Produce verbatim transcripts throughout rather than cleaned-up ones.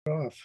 off.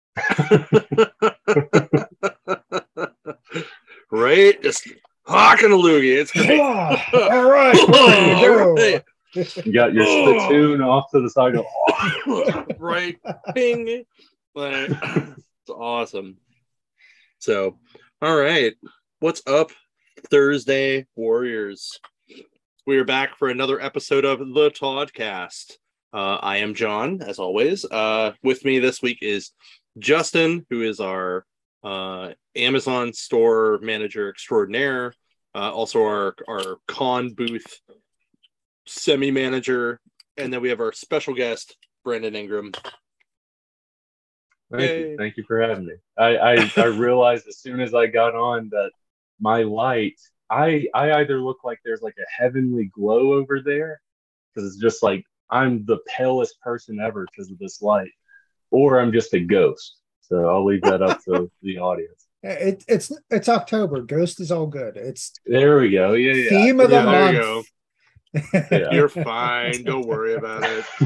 Right? Just hawking a loogie. It's great. All right, we're ready to go. Right. You got your spittoon off to the side. Go, oh. Right. Ping. Like, it's awesome. So, all right. What's up, Thursday Warriors? We are back for another episode of the Toddcast. Uh, I am John, as always. Uh, with me this week is Justin, who is our uh, Amazon store manager extraordinaire, uh, also our, our con booth semi-manager, and then we have our special guest, Brandon Ingram. Thank Yay. you. Thank you for having me. I, I, I realized as soon as I got on that my light, I I either look like there's like a heavenly glow over there, because it's just like I'm the palest person ever because of this light, or I'm just a ghost. So I'll leave that up to the audience. It, it's it's October. Ghost is all good. It's There we go. Yeah, yeah. theme of the Yeah, there you month. Yeah. You're fine. Don't worry about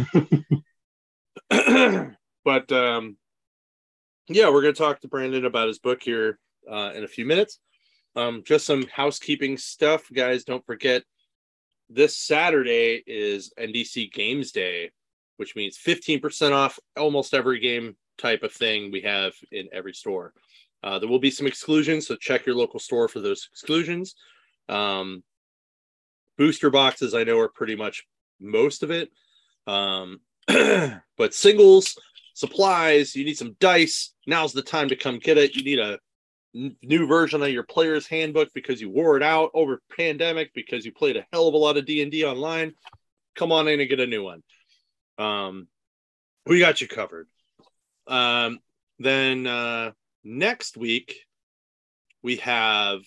it. But um, yeah, we're going to talk to Brandon about his book here uh, in a few minutes. Um, just some housekeeping stuff, guys. Don't forget, this Saturday is N D C Games Day, which means fifteen percent off almost every game type of thing we have in every store. Uh, there will be some exclusions, so check your local store for those exclusions. Um, booster boxes, I know, are pretty much most of it. Um, but singles, supplies, you need some dice, now's the time to come get it. You need a n- new version of your player's handbook because you wore it out over pandemic because you played a hell of a lot of D and D online. Come on in and get a new one. Um, we got you covered. Um, then uh, next week we have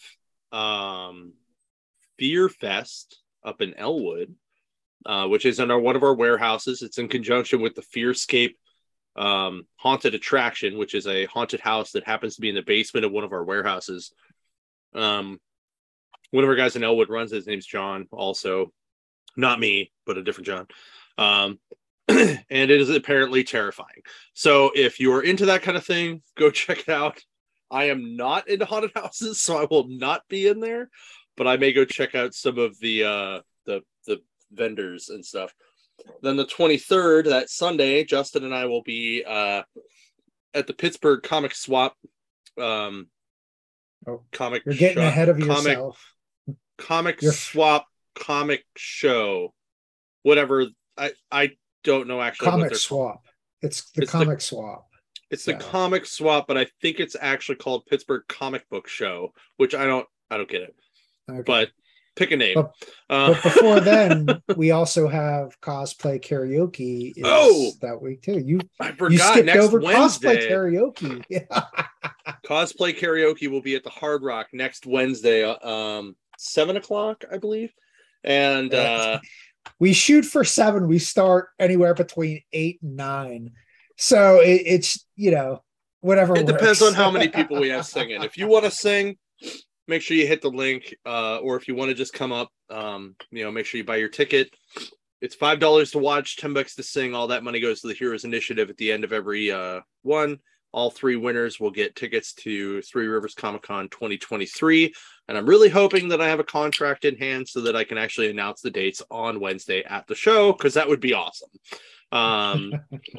um, Fear Fest up in Elwood, uh, which is in our, one of our warehouses. It's in conjunction with the Fearscape um, haunted attraction, which is a haunted house that happens to be in the basement of one of our warehouses. Um, one of our guys in Elwood runs it. His name's John, also. Not me, but a different John. Um, and it is apparently terrifying. So if you're into that kind of thing, go check it out. I am not into haunted houses, so I will not be in there, but I may go check out some of the uh, the the vendors and stuff. Then the twenty-third, that Sunday, Justin and I will be uh, at the Pittsburgh Comic Swap. Um, Oh, comic. you're getting shop, ahead of comic, yourself. Comic You're... Swap comic show, whatever. I I don't know actually. Comic what they're Swap. called. It's the It's Comic the, Swap. It's so. the Comic Swap, but I think it's actually called Pittsburgh Comic Book Show, which I don't I don't get it. Okay. But pick a name. But, uh, but before then, we also have cosplay karaoke. Is oh, that week too. You I forgot. You skipped next over Wednesday. cosplay karaoke. Cosplay karaoke will be at the Hard Rock next Wednesday, um, seven o'clock, I believe. And uh, we shoot for seven. We start anywhere between eight and nine. So it, it's you know whatever. It works. depends on how many people we have singing. If you want to sing, make sure you hit the link, uh, or if you want to just come up, um, you know, make sure you buy your ticket. It's five dollars to watch, ten bucks to sing. All that money goes to the Heroes Initiative at the end of every uh, one. All three winners will get tickets to Three Rivers Comic Con twenty twenty-three. And I'm really hoping that I have a contract in hand so that I can actually announce the dates on Wednesday at the show, because that would be awesome. Um,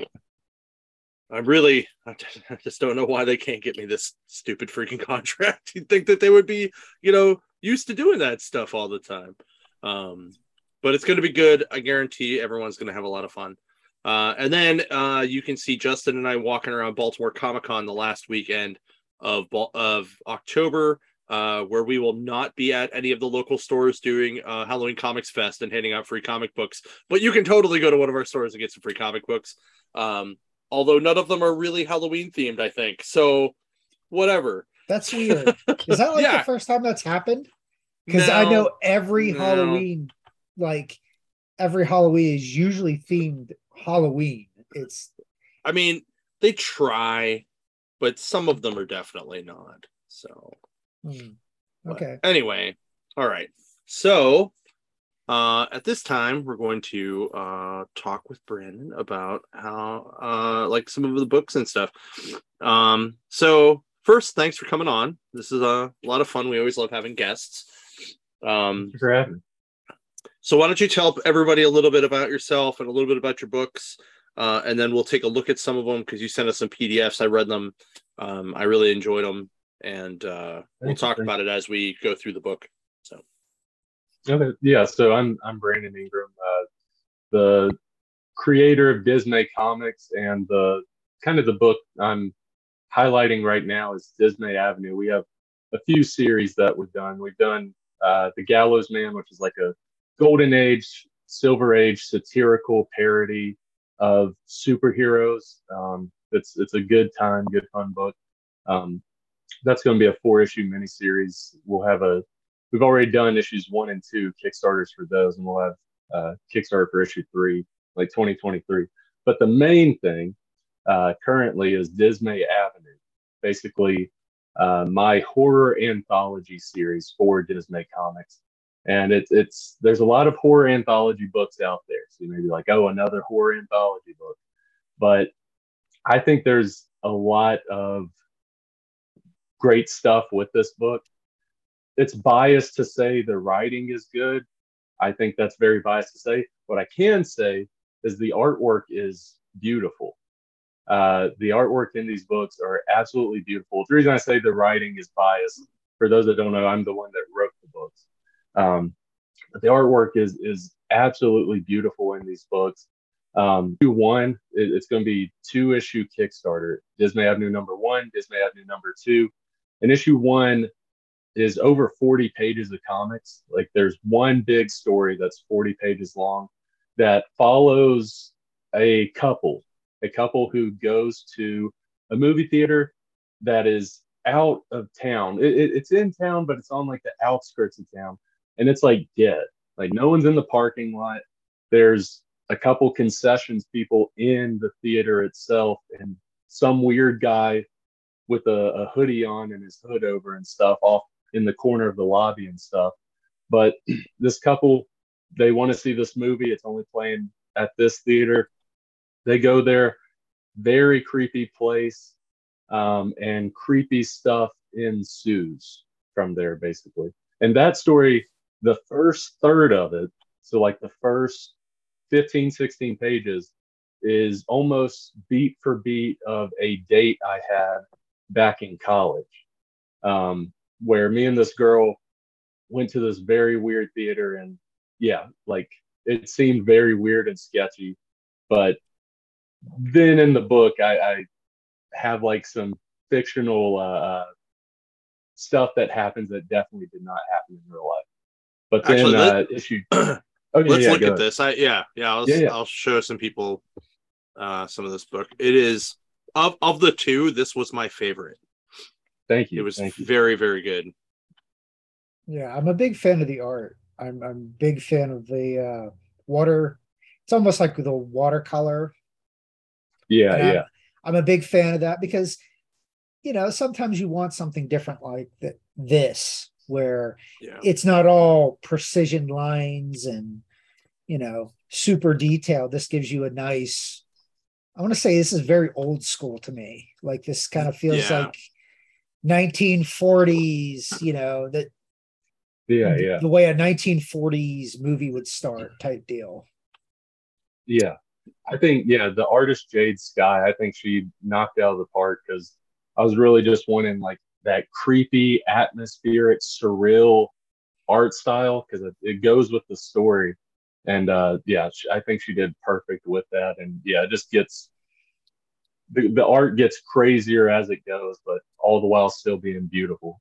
I really, I just don't know why they can't get me this stupid freaking contract. You'd think that they would be, you know, used to doing that stuff all the time. Um, but it's going to be good. I guarantee everyone's going to have a lot of fun. Uh, and then uh, you can see Justin and I walking around Baltimore Comic-Con the last weekend of of October, uh, where we will not be at any of the local stores doing uh, Halloween Comics Fest and handing out free comic books. But you can totally go to one of our stores and get some free comic books. Um, although none of them are really Halloween themed, I think. So whatever. That's weird. Is that like yeah. the first time that's happened? Because no, I know every no. Halloween, like every Halloween is usually themed Halloween. It's I mean, they try, but some of them are definitely not. So hmm. Okay. But anyway, all right. So uh, at this time, we're going to uh, talk with Brandon about how, uh, like, some of the books and stuff. Um, so, first, thanks for coming on. This is a lot of fun. We always love having guests. Um, Thanks for having me. So, why don't you tell everybody a little bit about yourself and a little bit about your books, uh, and then we'll take a look at some of them because you sent us some P D Fs. I read them. Um, I really enjoyed them, and uh, we'll talk about it as we go through the book. So. Okay, yeah. So I'm I'm Brandon Ingram, uh, the creator of Dismay Comics, and the kind of the book I'm highlighting right now is Dismay Avenue. We have a few series that we've done. We've done uh, The Gallows Man, which is like a golden age, silver age satirical parody of superheroes. Um, it's it's a good time, good fun book. Um, that's going to be a four issue miniseries. We'll have a We've already done issues one and two Kickstarters for those, and we'll have uh, Kickstarter for issue three, like twenty twenty-three. But the main thing uh, currently is Dismay Avenue, basically uh, my horror anthology series for Dismay Comics. And it's it's there's a lot of horror anthology books out there. So you may be like, oh, another horror anthology book. But I think there's a lot of great stuff with this book. It's biased to say the writing is good. I think that's very biased to say. What I can say is the artwork is beautiful. Uh, the artwork in these books are absolutely beautiful. The reason I say the writing is biased, for those that don't know, I'm the one that wrote the books. Um, but the artwork is is absolutely beautiful in these books. Um, one, it, it's going to be two issue Kickstarter. Dismay Avenue number one, Dismay Avenue number two. And issue one is over forty pages of comics. Like there's one big story that's forty pages long that follows a couple, a couple who goes to a movie theater that is out of town. It, it, it's in town, but it's on like the outskirts of town, and it's like dead. Like no one's in the parking lot. There's a couple concessions people in the theater itself, and some weird guy with a, a hoodie on and his hood over and stuff off in the corner of the lobby and stuff. But this couple, they want to see this movie. It's only playing at this theater. They go there, very creepy place, um, and creepy stuff ensues from there, basically. And that story, the first third of it, so like the first fifteen, sixteen pages, is almost beat for beat of a date I had back in college. Um, where me and this girl went to this very weird theater, and yeah, like it seemed very weird and sketchy. But then in the book, I, I have like some fictional uh, stuff that happens that definitely did not happen in real life. But then Actually, let, uh, issue. Oh, yeah, let's yeah, look at ahead. this. I yeah yeah I'll yeah, yeah. I'll show some people uh, some of this book. It is of of the two, this was my favorite. Thank you. It was Thank very, you. very good. Yeah, I'm a big fan of the art. I'm I'm a big fan of the uh, water. It's almost like the watercolor. Yeah, and yeah. I'm, I'm a big fan of that because, you know, sometimes you want something different like that. This, where yeah. it's not all precision lines and, you know, super detailed. This gives you a nice. I want to say this is very old school to me. Like this kind of feels yeah. like nineteen forties, you know, that yeah, yeah. the way a nineteen forties movie would start type deal. Yeah. I think, yeah, the artist Jade Sky, I think she knocked out of the park because I was really just wanting like that creepy, atmospheric, surreal art style because it, it goes with the story. And uh, yeah, I think she did perfect with that. And yeah, it just gets The, the art gets crazier as it goes, but all the while still being beautiful.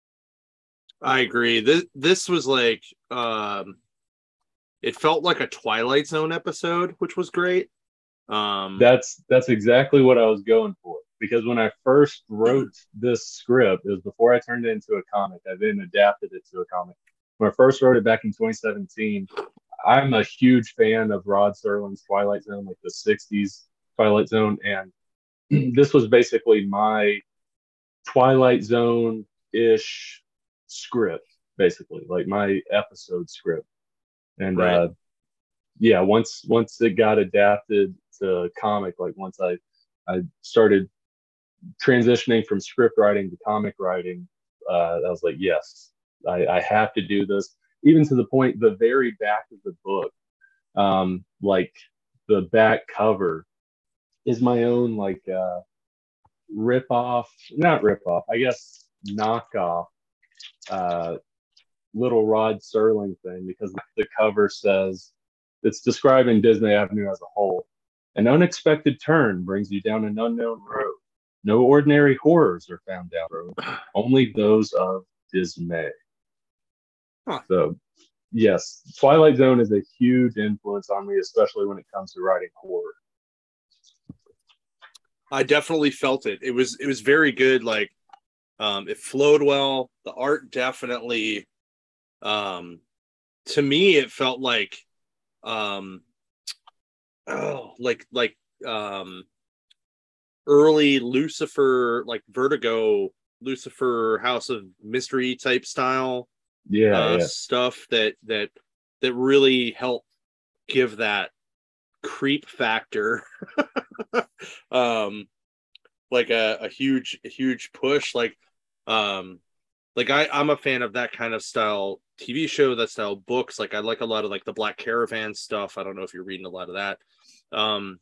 I agree. This this was like um it felt like a Twilight Zone episode, which was great. Um that's that's exactly what I was going for. Because when I first wrote this script, it was before I turned it into a comic. I then adapted it to a comic. When I first wrote it back in twenty seventeen, I'm a huge fan of Rod Serling's Twilight Zone, like the sixties Twilight Zone, and this was basically my Twilight Zone-ish script, basically, like my episode script. And Right. uh, yeah, once once it got adapted to comic, like once I I started transitioning from script writing to comic writing, uh, I was like, yes, I, I have to do this. Even to the point, the very back of the book, um, like the back cover, is my own like uh, rip off, not rip off, I guess knockoff, uh, little Rod Serling thing, because the cover says it's describing Disney Avenue as a whole. An unexpected turn brings you down an unknown road. No ordinary horrors are found down the road, only those of dismay. Huh. So, yes, Twilight Zone is a huge influence on me, especially when it comes to writing horror. I definitely felt it. It was it was very good. Like, um, it flowed well. The art definitely, um, to me, it felt like, um, oh, like like um, early Lucifer, like Vertigo, Lucifer House of Mystery type style. Yeah, uh, yeah. stuff that that that really helped give that creep factor. um, like a, a huge a huge push. Like, um, like I I'm a fan of that kind of style T V show, that style books. Like I like a lot of like the Black Caravan stuff. I don't know if you're reading a lot of that. Um,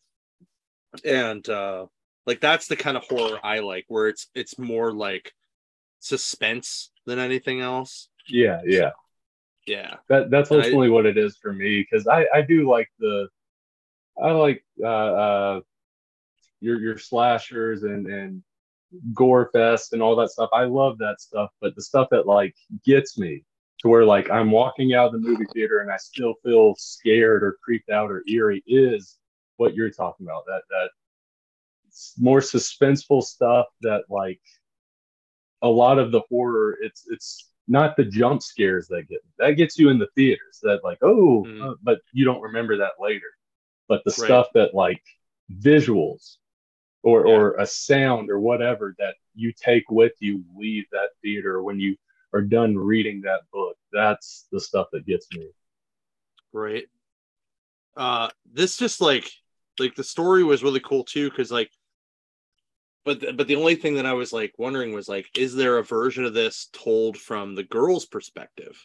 and uh, like that's the kind of horror I like, where it's it's more like suspense than anything else. Yeah, yeah. Yeah. That that's And I, ultimately what it is for me, because I I do like the I like uh uh your your slashers and and gore fest and all that stuff. I love that stuff, but the stuff that like gets me to where like I'm walking out of the movie theater and I still feel scared or creeped out or eerie is what you're talking about. That that more suspenseful stuff that like a lot of the horror, it's it's not the jump scares that get that gets you in the theaters, that like, oh, mm, uh, but you don't remember that later. But the right. stuff that like visuals or Yeah. or a sound or whatever that you take with you, leave that theater when you are done reading that book, that's the stuff that gets me. Right. Uh, this just like like the story was really cool too, because like, but the, but the only thing that I was like wondering was like, is there a version of this told from the girl's perspective?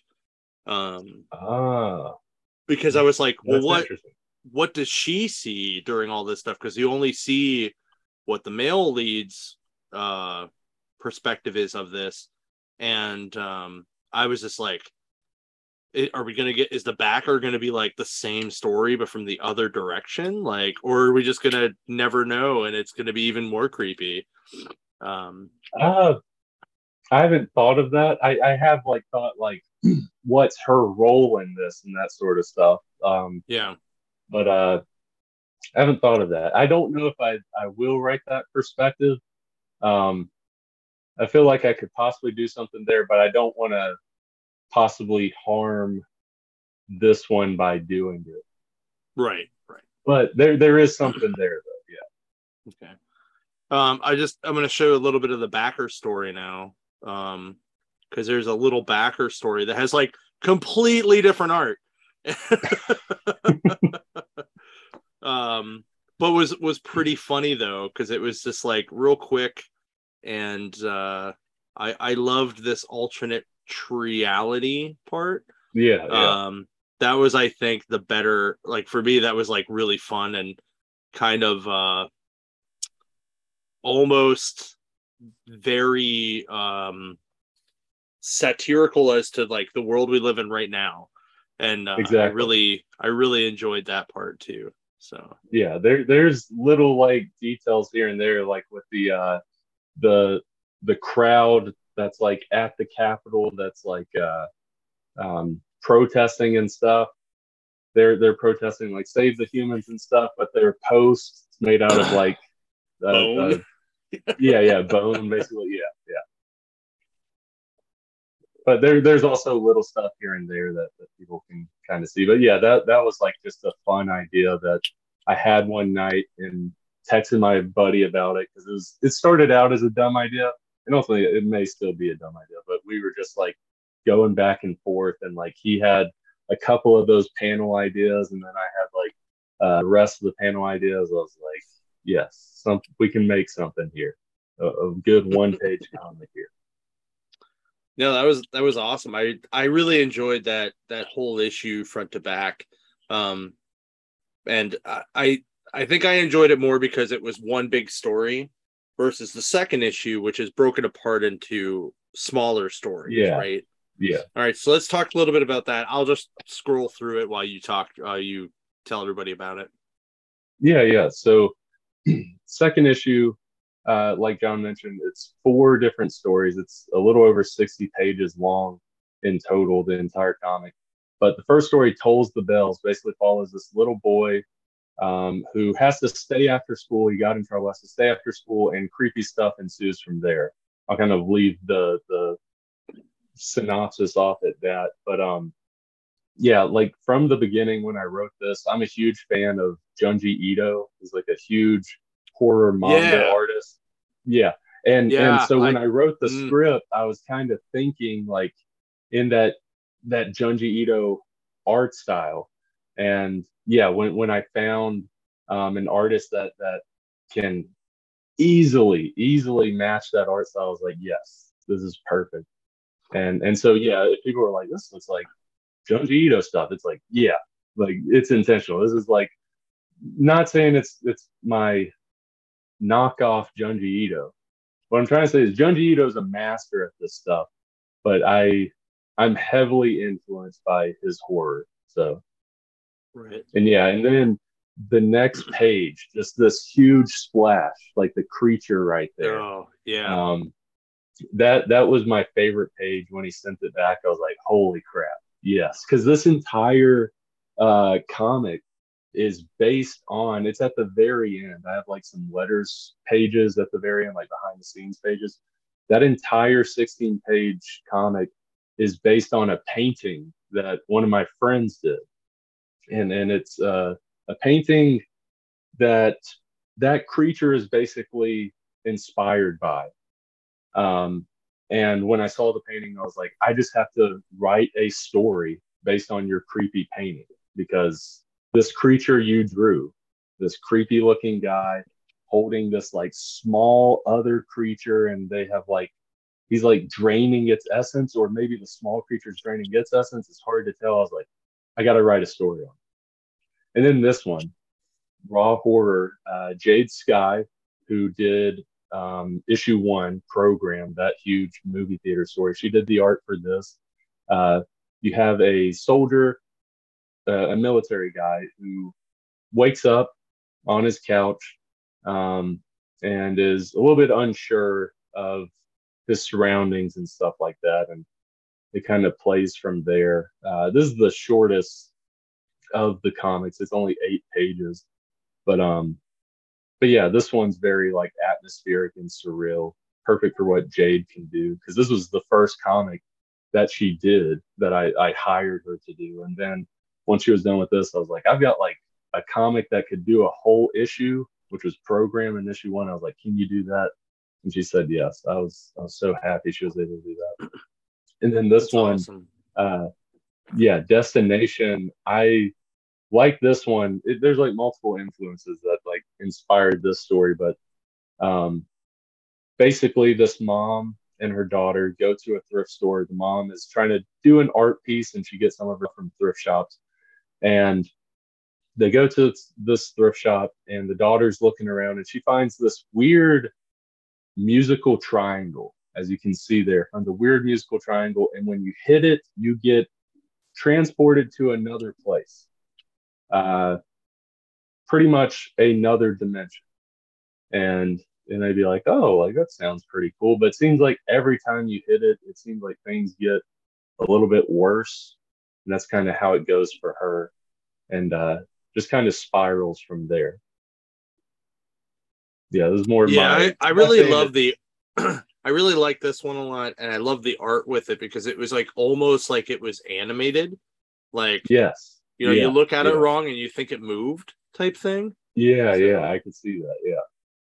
Um, Ah, because I was like, well, that's what interesting. what does she see during all this stuff? Because you only see what the male lead's uh perspective is of this, and um, I was just like, it, are we gonna get, is the backer gonna be like the same story but from the other direction, like, or are we just gonna never know and it's gonna be even more creepy? um Uh, I haven't thought of that. I, I have like thought like what's her role in this and that sort of stuff. Um, yeah. but uh, I haven't thought of that. I don't know if I I will write that perspective. Um, I feel like I could possibly do something there, but I don't want to possibly harm this one by doing it. Right, right. But there there is something there though. Yeah. Okay. um I just I'm gonna show a little bit of the backer story now, um because there's a little backer story that has like completely different art. um but was was pretty funny though, because it was just like real quick, and uh i i loved this alternate reality part. Yeah, yeah. um that was, I think, the better, like for me that was like really fun and kind of uh almost very um satirical as to like the world we live in right now, and uh, i Exactly. really i really enjoyed that part too. So Yeah, there there's little like details here and there, like with the uh the the crowd that's like at the Capitol, that's like uh um protesting and stuff. They're they're protesting like save the humans and stuff, but their posts made out of like uh, uh bone. yeah, yeah, bone basically. Yeah, yeah. But there there's also little stuff here and there that, that people can kind of see. But yeah, that that was like just a fun idea that I had one night and texted my buddy about it, because it was it started out as a dumb idea, and ultimately it may still be a dumb idea. But we were just like going back and forth, and like he had a couple of those panel ideas, and then I had like uh, the rest of the panel ideas. I was like, yes, some we can make something here, a, a good one page comic here. No, that was that was awesome. I I really enjoyed that that whole issue front to back, um, and I I think I enjoyed it more because it was one big story versus the second issue, which is broken apart into smaller stories. Yeah. Right. Yeah. All right. So let's talk a little bit about that. I'll just scroll through it while you talk. Uh, you tell everybody about it. Yeah. Yeah. So second issue. Uh, like John mentioned, it's four different stories. It's a little over sixty pages long in total, the entire comic. But the first story, Tolls the Bells, basically follows this little boy um, who has to stay after school. He got in trouble, has to stay after school, and creepy stuff ensues from there. I'll kind of leave the the synopsis off at that. But um, yeah, like from the beginning when I wrote this, I'm a huge fan of Junji Ito. He's like a huge horror manga Yeah. artist. Yeah. And Yeah, and so when I- I wrote the mm. script, I was kind of thinking like in that that Junji Ito art style. And yeah, when when I found um an artist that that can easily, easily match that art style, I was like, yes, this is perfect. And and so yeah, if people are like, this looks like Junji Ito stuff, it's like, yeah, like it's intentional. This is like not saying it's it's my knockoff Junji Ito. What I'm trying to say is Junji Ito is a master at this stuff, but I I'm heavily influenced by his horror. So Right. and yeah, and then the next page, just this huge splash, like the creature right there. Oh, yeah. Um that that was my favorite page when he sent it back. I was like, holy crap, yes, because this entire uh comic is based on, it's at the very end. I have like some letters pages at the very end, like behind the scenes pages. That entire sixteen page comic is based on a painting that one of my friends did. And and it's uh, a painting that that creature is basically inspired by. Um, and when I saw the painting, I was like, I just have to write a story based on your creepy painting, because this creature you drew, this creepy looking guy holding this like small other creature, and they have like, he's like draining its essence, or maybe the small creature's draining its essence. It's hard to tell. I was like, I got to write a story on it. And then this one, Raw Horror, uh, Jade Sky, who did um, issue one Program, that huge movie theater story. She did the art for this. Uh, you have a soldier, uh, a military guy who wakes up on his couch um, and is a little bit unsure of his surroundings and stuff like that. And it kind of plays from there. Uh, this is the shortest of the comics. It's only eight pages. But um, but yeah, this one's very like atmospheric and surreal, perfect for what Jade can do. Because this was the first comic that she did that I, I hired her to do. And then once she was done with this, I was like, I've got like a comic that could do a whole issue, which was Program in issue one. I was like, can you do that? And she said yes. I was I was so happy she was able to do that. And then this That's one, awesome. uh, yeah, Destination. I like this one. It, there's like multiple influences that like inspired this story, but um, basically this mom and her daughter go to a thrift store. The mom is trying to do an art piece, and she gets some of it from thrift shops. And they go to this thrift shop, and the daughter's looking around, and she finds this weird musical triangle, as you can see there, on the weird musical triangle. And when you hit it, you get transported to another place. Uh, pretty much another dimension. And and they'd be like, oh, like that sounds pretty cool. But it seems like every time you hit it, it seems like things get a little bit worse. And that's kind of how it goes for her. And uh, just kind of spirals from there. Yeah, this is more Yeah, my, I, I really saying love it- the I really like this one a lot, and I love the art with it because it was like almost like it was animated. Like, yes. you know, yeah, you look at yeah. it wrong and you think it moved type thing. Yeah, So- yeah, I could see that. Yeah.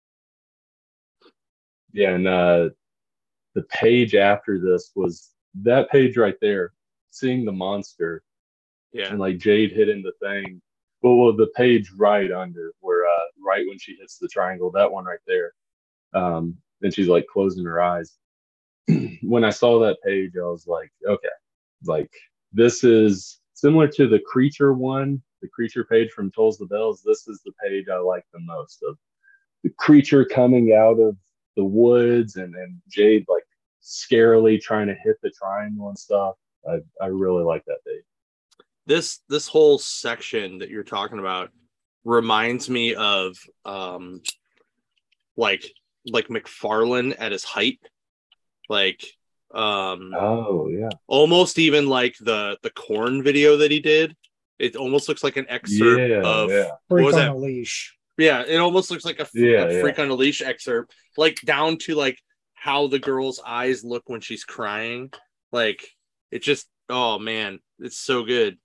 Yeah, and uh the page after this was that page right there, seeing the monster. Yeah. And like Jade hitting the thing. Well, well the page right under where uh right when she hits the triangle, that one right there. Um, then she's like closing her eyes. When I saw that page, I was like, okay, like this is similar to the creature one, the creature page from Tolls the Bells. This is the page I like the most, of the creature coming out of the woods and, and Jade like scarily trying to hit the triangle and stuff. I, I really like that page. This this whole section that you're talking about reminds me of um like like McFarlane at his height. Like um oh yeah. Almost even like the the Korn video that he did. It almost looks like an excerpt yeah, of yeah. what was Freak on that? a Leash. Yeah, it almost looks like a, yeah, a Freak yeah. on a Leash excerpt, like down to like how the girl's eyes look when she's crying. Like it just, oh man, it's so good.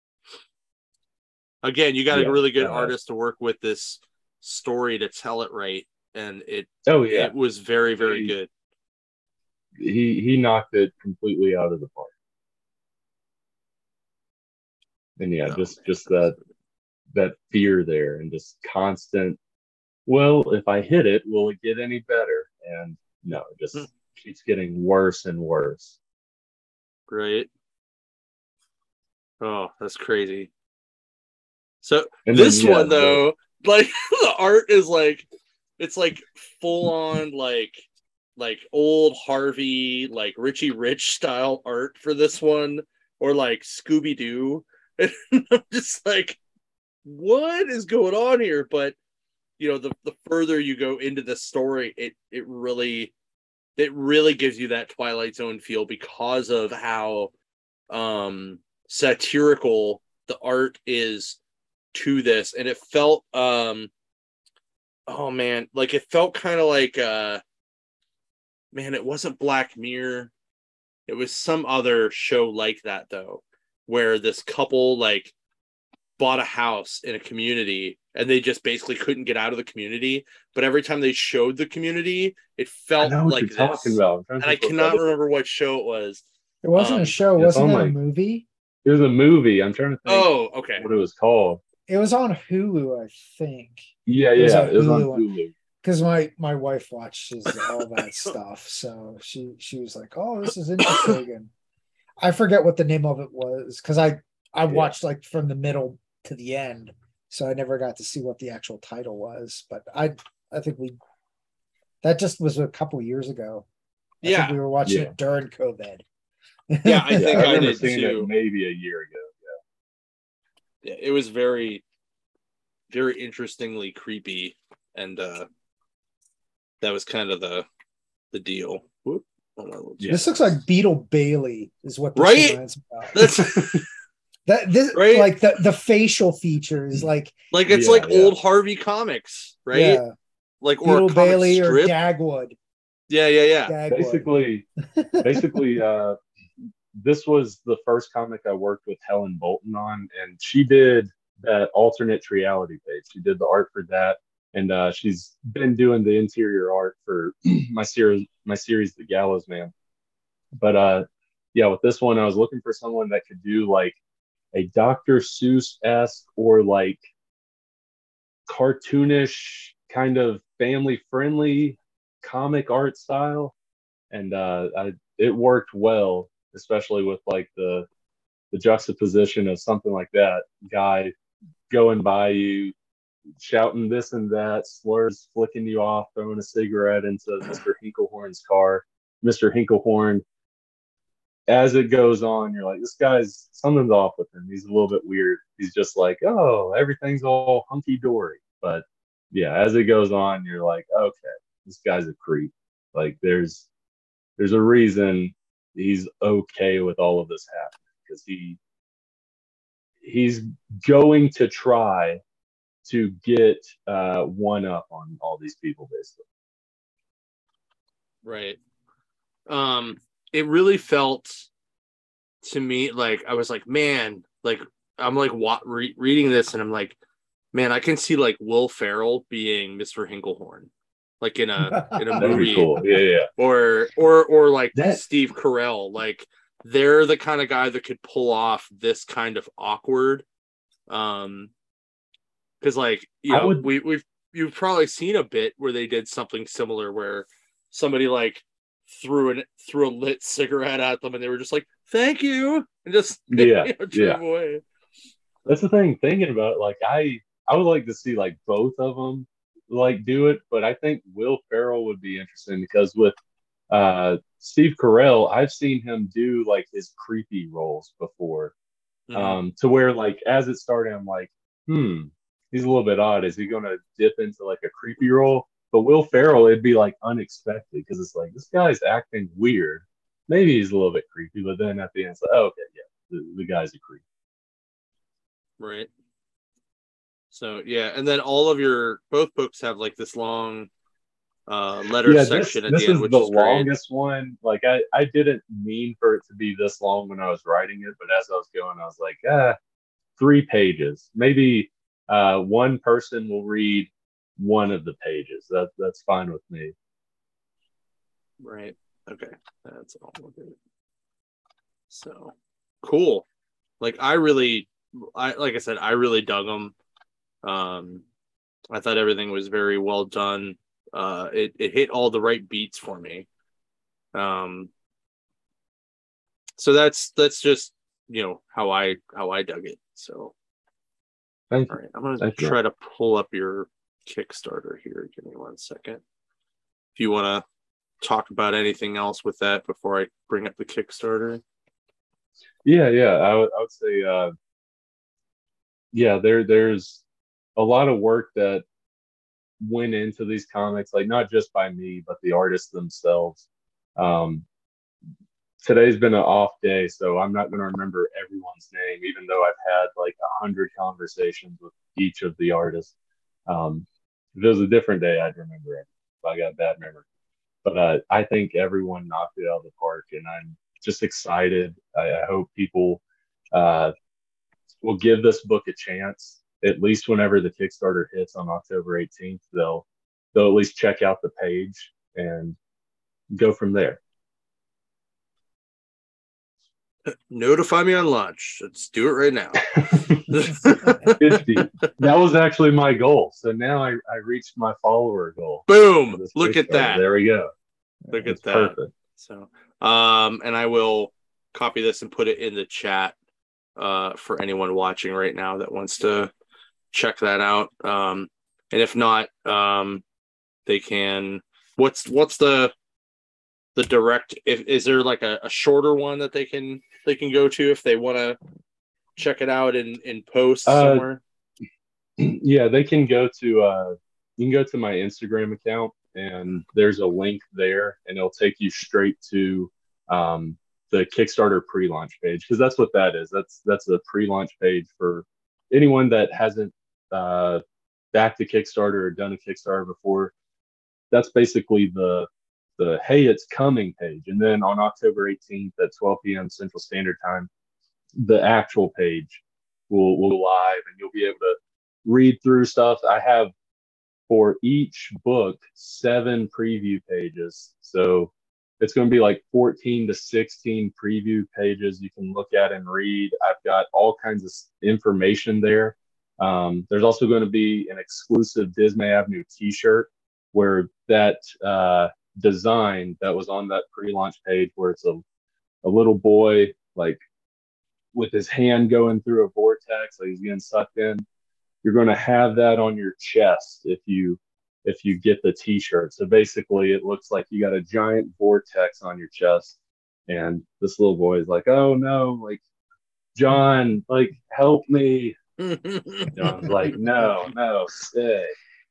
Again, you got Yeah, a really good uh, artist to work with this story to tell it right, and it oh yeah, it was very very he, good. He he knocked it completely out of the park. And yeah, Oh, just man. just that that fear there and just constant. Well, if I hit it, will it get any better? And no, it just Hmm. keeps getting worse and worse. Great. Oh, that's crazy. So And this then, yeah, one though, the, like the art is like, it's like full on like like old Harvey, like Richie Rich style art for this one, or like Scooby Doo. And I'm just like, what is going on here? But you know, the the further you go into the story, it it really it really gives you that Twilight Zone feel because of how um satirical the art is to this. And it felt um oh man, like it felt kind of like uh man, it wasn't Black Mirror. It was some other show like that though, where this couple like bought a house in a community and they just basically couldn't get out of the community. But every time they showed the community, it I felt know what like you're this. talking about. And I cannot remember what show it was. It wasn't Um, a show. it's Wasn't on it a my- movie? It was a movie. I'm trying to think Oh, okay. what it was called. It was on Hulu, I think. Yeah, It was yeah, a it was on Hulu one. Hulu. Because my my wife watches all that stuff, so she she was like, "Oh, this is interesting," and I forget what the name of it was because I I Yeah. watched like from the middle to the end, so I never got to see what the actual title was. But I I think we that just was a couple years ago. I Yeah. think we were watching Yeah. it during COVID. Yeah, I Yeah, think I I remember did seeing too. it maybe a year ago. Yeah, it was very, very interestingly creepy, and uh that was kind of the the deal. Whoop. Hold on, Yeah. This looks like Beetle Bailey, is what this Right? reminds me of. That's That this Right? like the the facial features, like like it's Yeah, like yeah. old Harvey comics, right? yeah, Like or Beetle a comic Bailey or strip. Dagwood. Yeah, yeah, yeah. Dagwood. Basically, basically, uh, this was the first comic I worked with Helen Bolton on, and she did that alternate reality page. She did the art for that, and uh, she's been doing the interior art for my series, my series, The Gallows Man. But uh, yeah, with this one, I was looking for someone that could do like a Doctor Seuss-esque or like cartoonish kind of family-friendly comic art style, and uh, I, it worked well, especially with like the the juxtaposition of something like that guy going by you, shouting this and that, slurs, flicking you off, throwing a cigarette into Mister Hinklehorn's car. Mister Hinklehorn, as it goes on, you're like, this guy's something's off with him. He's a little bit weird. He's just like, oh, everything's all hunky dory. But yeah, as it goes on, you're like, okay, this guy's a creep. Like there's there's a reason he's okay with all of this happening, because he he's going to try to get uh, one up on all these people, basically. Right. Um, it really felt to me like I was like, man, like I'm like wa- re- reading this and I'm like, man, I can see like Will Ferrell being Mister Hinklehorn, like in a in a That'd movie, be cool. Yeah, yeah. or or or like That- Steve Carell. Like they're the kind of guy that could pull off this kind of awkward. Um, because like you know, would... we we've you've probably seen a bit where they did something similar where somebody like threw an threw a lit cigarette at them and they were just like, "Thank you," and just yeah, you know, drove yeah. away. That's the thing. Thinking about it, like I I would like to see like both of them like do it, but I think Will Ferrell would be interesting because with uh Steve Carell, I've seen him do like his creepy roles before. Mm-hmm. Um, to where like as it started, I'm like, hmm, he's a little bit odd. Is he gonna dip into like a creepy role? But Will Ferrell, it'd be like unexpected because it's like this guy's acting weird. Maybe he's a little bit creepy, but then at the end, it's like, oh, okay, yeah, the, the guy's a creep. Right. So yeah, and then all of your both books have like this long uh letter yeah, section this, at this the end, is which the is great. longest one. Like I, I didn't mean for it to be this long when I was writing it, but as I was going, I was like, ah, three pages. Maybe uh one person will read one of the pages. That that's fine with me. Right. Okay. That's all good. So cool. Like I really I like I said, I really dug them. Um I thought everything was very well done. Uh it, it hit all the right beats for me. Um so that's that's just, you know, how I how I dug it. So Thank all right, I'm gonna Thank try you. to pull up your Kickstarter here. Give me one second. If you wanna talk about anything else with that before I bring up the Kickstarter. Yeah, yeah. I would I would say uh yeah, there there's a lot of work that went into these comics, like not just by me, but the artists themselves. Um today's been an off day, so I'm not gonna remember everyone's name, even though I've had like a hundred conversations with each of the artists. Um if it was a different day, I'd remember it. I got bad memory. But uh, I think everyone knocked it out of the park, and I'm just excited. I, I hope people uh, will give this book a chance. At least whenever the Kickstarter hits on October eighteenth, they'll they'll at least check out the page and go from there. Notify me on launch. Let's do it right now. fifty. That was actually my goal. So now I, I reached my follower goal. Boom. Look at that. There we go. Look That's at that. Perfect. So, um, and I will copy this and put it in the chat uh, for anyone watching right now that wants to check that out. Um, and if not, um, they can. What's what's the the direct? If is there like a, a shorter one that they can they can go to if they want to check it out in in post uh, somewhere? Yeah, they can go to. Uh, you can go to my Instagram account. And there's a link there, and it'll take you straight to um, the Kickstarter pre-launch page, because that's what that is. That's that's a pre-launch page for anyone that hasn't uh, backed a Kickstarter or done a Kickstarter before. That's basically the the hey, it's coming page. And then on October eighteenth at twelve p.m. Central Standard Time, the actual page will will go live, and you'll be able to read through stuff. I have for each book, seven preview pages. So it's going to be like fourteen to sixteen preview pages you can look at and read. I've got all kinds of information there. Um, there's also going to be an exclusive Dismay Avenue t-shirt where that uh, design that was on that pre-launch page, where it's a, a little boy like with his hand going through a vortex, like he's getting sucked in. You're going to have that on your chest if you if you get the t-shirt. So basically it looks like you got a giant vortex on your chest, and this little boy is like, oh no, like John, like help me. John's like, no, no, stay.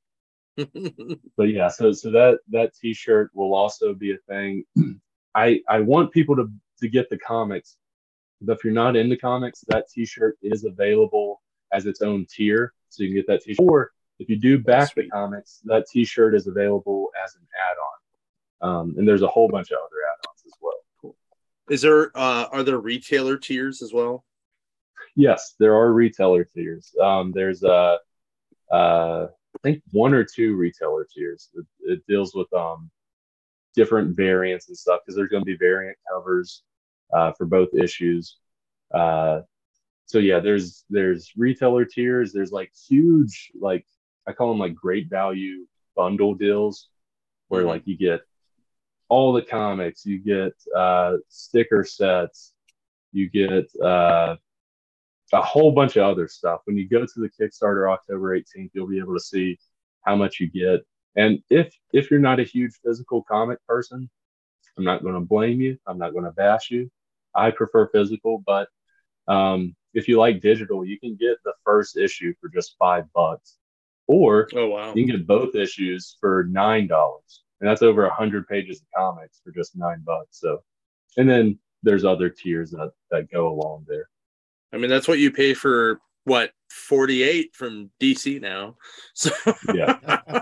But yeah, so so that that t-shirt will also be a thing. I I want people to to get the comics, but if you're not into comics, that t-shirt is available as its own tier. So you can get that t-shirt. Or if you do back the comics, that t-shirt is available as an add-on. Um, and there's a whole bunch of other add-ons as well. Cool. Is there uh, are there retailer tiers as well? Yes, there are retailer tiers. Um, there's uh, uh, I think one or two retailer tiers. It, it deals with um, different variants and stuff, because there's going to be variant covers. uh, for both issues. Uh, so yeah, there's there's retailer tiers. There's like huge, like I call them like great value bundle deals, where Mhm. like you get all the comics, you get uh, sticker sets, you get uh, a whole bunch of other stuff. When you go to the Kickstarter October eighteenth, you'll be able to see how much you get. And if if you're not a huge physical comic person, I'm not going to blame you. I'm not going to bash you. I prefer physical, but um, if you like digital, you can get the first issue for just five bucks, or Oh wow. you can get both issues for nine dollars, and that's over a hundred pages of comics for just nine bucks. So, and then there's other tiers that that go along there. I mean, that's what you pay for what forty-eight from D C now. So yeah.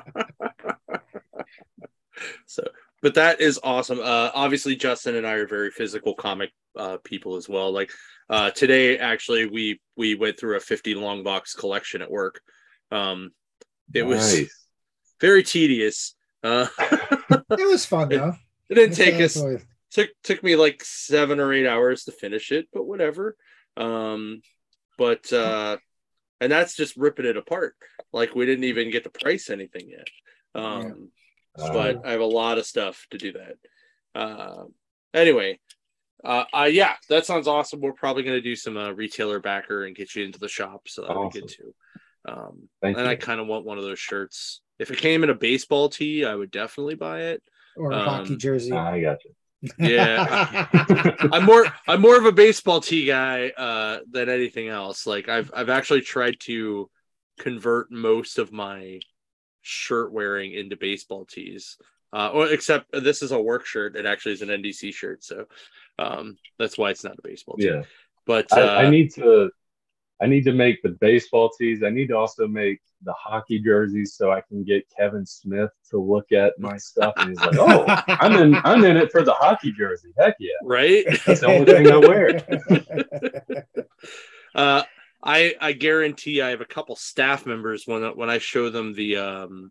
So, but that is awesome. Uh, obviously, Justin and I are very physical comic uh, people as well. Like uh, today, actually, we we went through a fifty long box collection at work. Um, it nice. was very tedious. Uh, it was fun though. It, it didn't take us. Always... Took took me like seven or eight hours to finish it, but whatever. Um, but uh, and that's just ripping it apart. Like we didn't even get to price anything yet. Um, yeah. But uh, I have a lot of stuff to do that. Uh, anyway, uh, uh, yeah, that sounds awesome. We're probably going to do some uh, retailer backer and get you into the shop, so that'll awesome. be good too. Um, Thank and you. I kind of want one of those shirts. If it came in a baseball tee, I would definitely buy it. Or a um, hockey jersey. I got you. Yeah, I'm more I'm more of a baseball tee guy uh, than anything else. Like I've I've actually tried to convert most of my shirt wearing into baseball tees. Uh, or except this is a work shirt. It actually is an N D C shirt, so um, that's why it's not a baseball tee. Yeah, but I, uh, I need to I need to make the baseball tees. I need to also make the hockey jerseys so I can get Kevin Smith to look at my stuff and he's like, "Oh, I'm in. I'm in it for the hockey jersey. Heck yeah!" Right? That's the only thing I wear. uh, I I guarantee I have a couple staff members when when I show them the um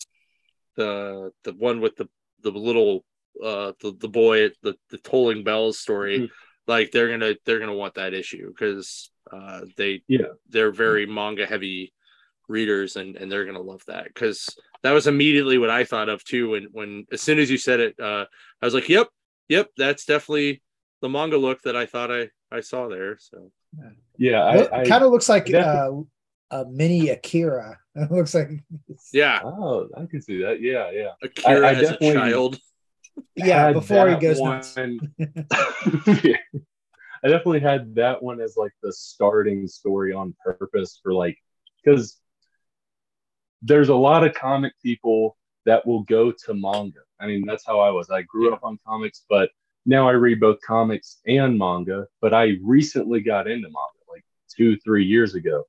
the the one with the the little uh the the boy the the tolling bells story. Mm-hmm. Like they're gonna they're gonna want that issue because uh, they yeah they're very manga heavy readers and, and they're gonna love that because that was immediately what I thought of too. When when as soon as you said it, uh, I was like, yep, yep, that's definitely the manga look that I thought I I saw there. So yeah, I, it I kind of looks like uh, a mini Akira. It looks like yeah. Oh, I can see that. Yeah, yeah. Akira I, I as a child. Yeah, before he goes one, nuts. Yeah. I definitely had that one as like the starting story on purpose for like, because there's a lot of comic people that will go to manga. I mean, that's how I was. I grew yeah. up on comics, but now I read both comics and manga. But I recently got into manga like two, three years ago.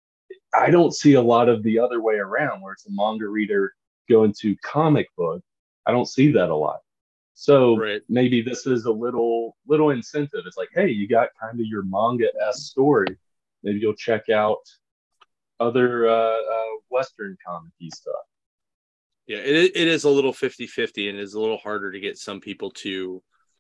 I don't see a lot of the other way around where it's a manga reader going to comic book. I don't see that a lot. So right. maybe this is a little little incentive. It's like, hey, you got kind of your manga-esque story. Maybe you'll check out other uh, uh, Western comic-y stuff. Yeah, it it is a little fifty-fifty and it's a little harder to get some people to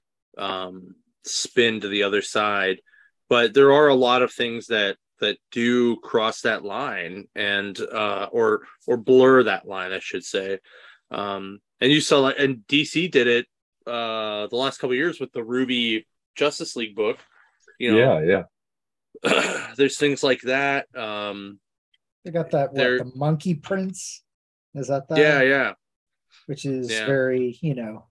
um, spin to the other side. But there are a lot of things that that do cross that line and uh, or or blur that line, I should say. Um, and you saw like, and D C did it uh the last couple of years with the Ruby Justice League book. You know, yeah, yeah. There's things like that. Um, they got that what the Monkey Prince. Is that that? Yeah, yeah. Which is yeah. very, you know,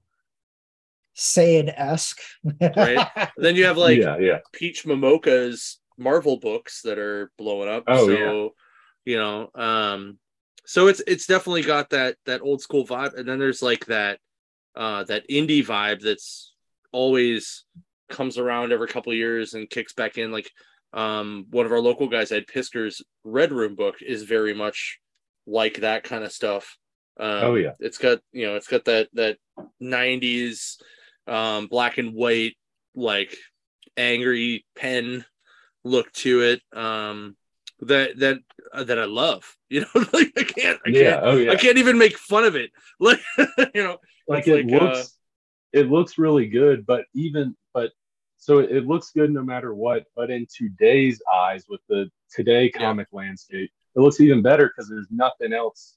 Saiyan-esque. Right. Then you have like yeah, yeah. Peach Momoka's Marvel books that are blowing up. Oh, so yeah. you know, um, so it's it's definitely got that that old school vibe. And then there's like that uh that indie vibe that's always comes around every couple of years and kicks back in. Like um one of our local guys, Ed Pisker's Red Room book is very much like that kind of stuff. Um, oh yeah, it's got you know it's got that that nineties um black and white like angry pen look to it um that that uh, that I love, you know. Like I can't I yeah. can't oh yeah I can't even make fun of it. Like you know, like it like, looks uh, it looks really good, but even but so it looks good no matter what. But in today's eyes, with the today comic yeah. landscape, it looks even better because there's nothing else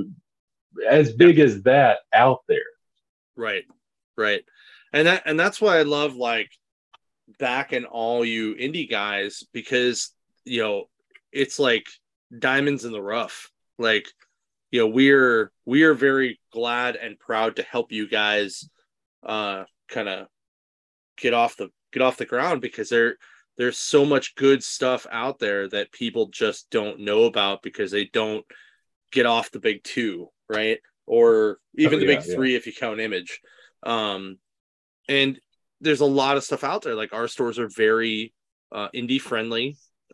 as big yeah. as that out there. Right, right, and that and that's why I love like backing all you indie guys, because you know it's like diamonds in the rough. Like, you know, we're we are very glad and proud to help you guys uh kind of get off the get off the ground, because there there's so much good stuff out there that people just don't know about because they don't get off the big two, right? Or even oh, the yeah, big three yeah. if you count Image. Um and there's a lot of stuff out there. Like, our stores are very uh indie friendly.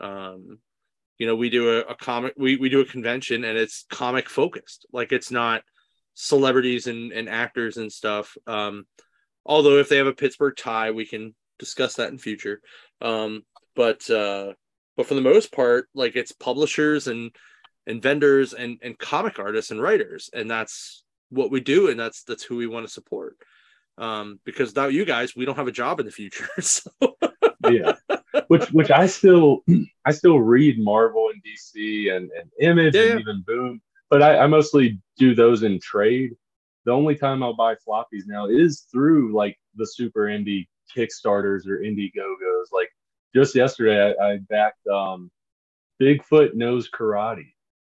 Um you know, we do a, a comic we, we do a convention and it's comic focused. Like, it's not celebrities and, and actors and stuff. Um although if they have a Pittsburgh tie, we can discuss that in future. Um but uh but for the most part, like, it's publishers and and vendors and and comic artists and writers, and that's what we do, and that's that's who we want to support. Um because without you guys, we don't have a job in the future. So yeah, which which I still I still read Marvel and D C and, and Image yeah, and yeah. even Boom, but I, I mostly do those in trade. The only time I'll buy floppies now is through like the super indie Kickstarters or Indiegogos. Like, just yesterday, I, I backed um, Bigfoot Knows Karate.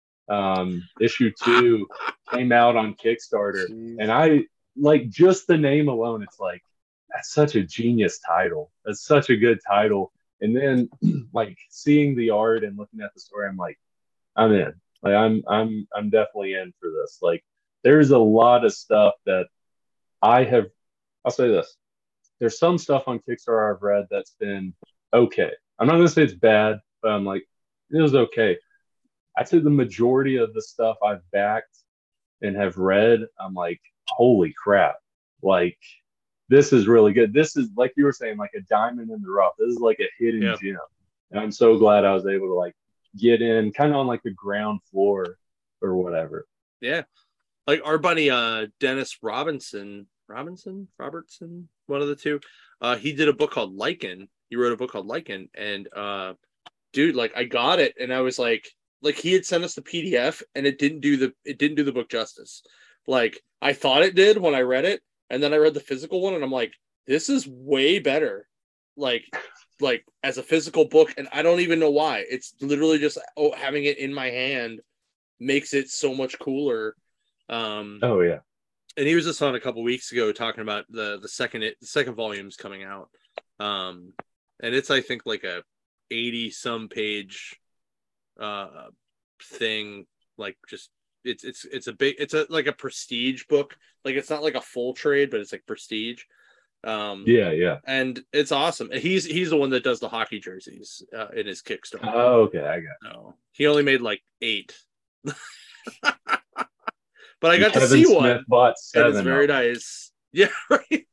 Um, issue two came out on Kickstarter, Jeez. and I like just the name alone. It's like, that's such a genius title. That's such a good title. And then like seeing the art and looking at the story, I'm like, I'm in. Like, I'm I'm I'm definitely in for this. Like, there's a lot of stuff that I have. I'll say this: there's some stuff on Kickstarter I've read that's been okay. I'm not gonna say it's bad, but I'm like, it was okay. I'd say the majority of the stuff I've backed and have read, I'm like, holy crap! Like, this is really good. This is, like you were saying, like a diamond in the rough. This is like a hidden yep. gem, and I'm so glad I was able to like get in, kind of on like the ground floor or whatever. Yeah, like our buddy uh, Dennis Robinson, Robinson, Robertson, one of the two. Uh, he did a book called Lycan. He wrote a book called Lycan, and uh, dude, like, I got it, and I was like, like he had sent us the P D F, and it didn't do the it didn't do the book justice. Like, I thought it did when I read it. And then I read the physical one, and I'm like, this is way better, like, like as a physical book. And I don't even know why. It's literally just oh, having it in my hand makes it so much cooler. Um, oh yeah. And he was just on a couple weeks ago talking about the the second the second volume's coming out, um, and it's I think like a eighty some page uh thing, like just. It's it's it's a big it's a like a prestige book. Like, it's not like a full trade, but it's like prestige. Um, yeah, yeah, and it's awesome. He's he's the one that does the hockey jerseys uh, in his Kickstarter. Oh, okay, I got. No, he only made like eight, but I got Kevin to see Smith one. Bought seven. And it's very nice. Yeah, right.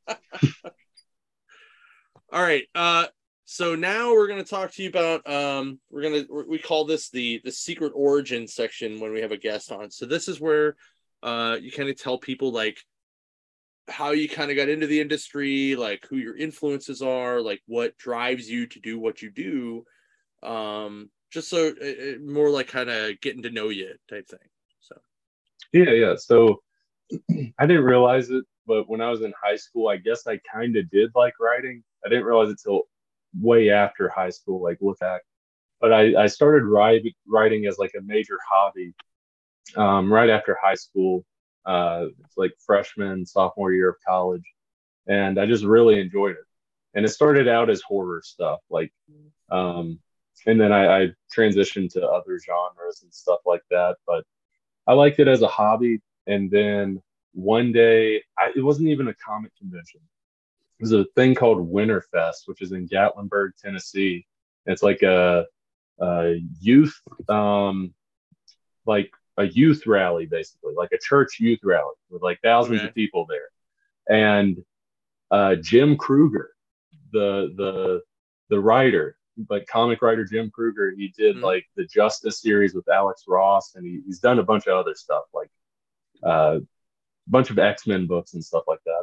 All right. Uh, So now we're going to talk to you about, um, we're going to, we call this the, the secret origin section when we have a guest on. So this is where uh, you kind of tell people like how you kind of got into the industry, like who your influences are, like what drives you to do what you do. Um, just so uh, more like kind of getting to know you type thing. So. Yeah. Yeah. So I didn't realize it, but when I was in high school, I guess I kind of did like writing. I didn't realize it till way after high school, like look back. But I, I started writing, writing as like a major hobby um, right after high school. Uh, it's like freshman, sophomore year of college. And I just really enjoyed it. And it started out as horror stuff, like, um, and then I, I transitioned to other genres and stuff like that. But I liked it as a hobby. And then one day, I, it wasn't even a comic convention. There's a thing called Winterfest, which is in Gatlinburg, Tennessee. It's like a, a youth, um, like a youth rally, basically, like a church youth rally with like thousands okay. of people there. And uh, Jim Kruger, the the the writer, like comic writer Jim Kruger, he did mm-hmm. like the Justice series with Alex Ross, and he, he's done a bunch of other stuff, like uh, a bunch of X-Men books and stuff like that.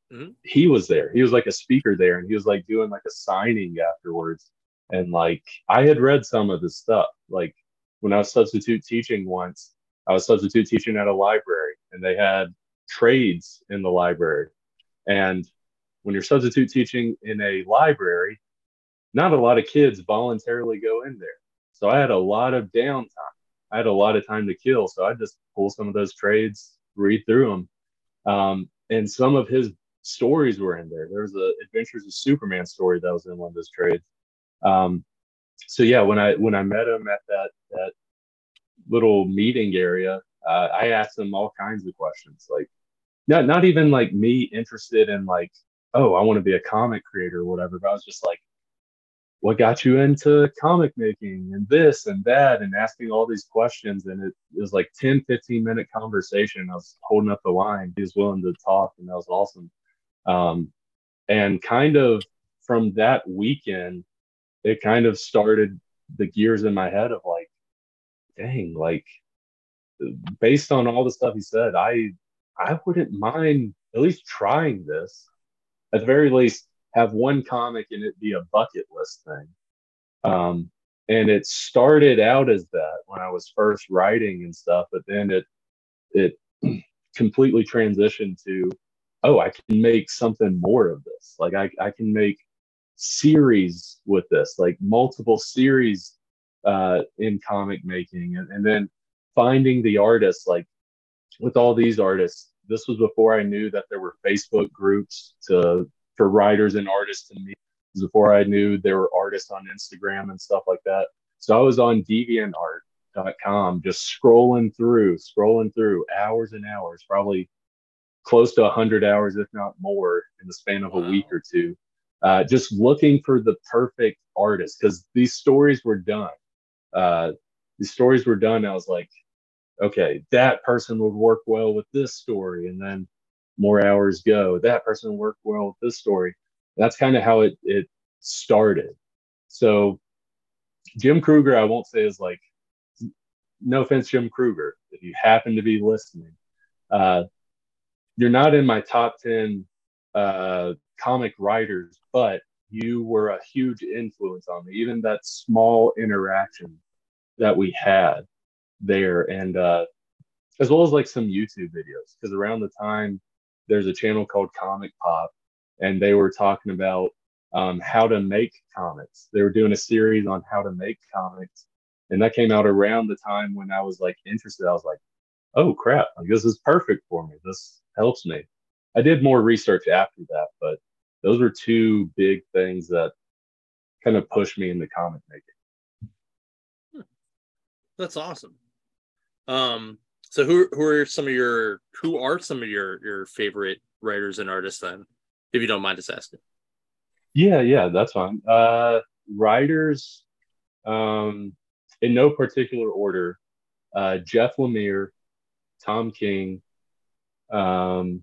Mm-hmm. He was there. He was like a speaker there, and he was like doing like a signing afterwards. And like I had read some of this stuff. Like when I was substitute teaching once, I was substitute teaching at a library, and they had trades in the library. And when you're substitute teaching in a library, not a lot of kids voluntarily go in there. So I had a lot of downtime. I had a lot of time to kill. So I just pull some of those trades, read through them. Um, and some of his stories were in there. There was a Adventures of Superman story that was in one of those trades. Um, so yeah, when I when I met him at that that little meeting area, uh, I asked him all kinds of questions. Like not not even like me interested in like, oh, I want to be a comic creator or whatever. But I was just like, what got you into comic making and this and that, and asking all these questions. And it, it was like ten, fifteen minute conversation. I was holding up the line. He was willing to talk, and that was awesome. Um, and kind of from that weekend, it kind of started the gears in my head of like, dang, like based on all the stuff he said, I I wouldn't mind at least trying this. At the very least, have one comic and it be a bucket list thing. Um, and it started out as that when I was first writing and stuff, but then it it completely transitioned to, oh, I can make something more of this. Like I, I can make series with this, like multiple series uh, in comic making. And, and then finding the artists, like with all these artists, this was before I knew that there were Facebook groups to for writers and artists to meet. It was before I knew there were artists on Instagram and stuff like that. So I was on DeviantArt dot com just scrolling through, scrolling through hours and hours, probably close to one hundred hours, if not more, in the span of wow. a week or two, uh, just looking for the perfect artist, because these stories were done. Uh, these stories were done. I was like, okay, that person would work well with this story. And then more hours go, that person would work well with this story. That's kind of how it, it started. So Jim Krueger, I won't say is like, no offense, Jim Krueger, if you happen to be listening, uh, you're not in my top ten uh, comic writers, but you were a huge influence on me. Even that small interaction that we had there, and uh, as well as like some YouTube videos, because around the time there's a channel called Comic Pop, and they were talking about um, how to make comics. They were doing a series on how to make comics, and that came out around the time when I was like interested. I was like, oh crap, like this is perfect for me. This helps me. I did more research after that, but those were two big things that kind of pushed me into comic making. That's awesome. Um, so who who are some of your who are some of your your favorite writers and artists then, if you don't mind us asking? Yeah, yeah, that's fine. Uh, writers, um, in no particular order. Uh, Jeff Lemire, Tom King, um,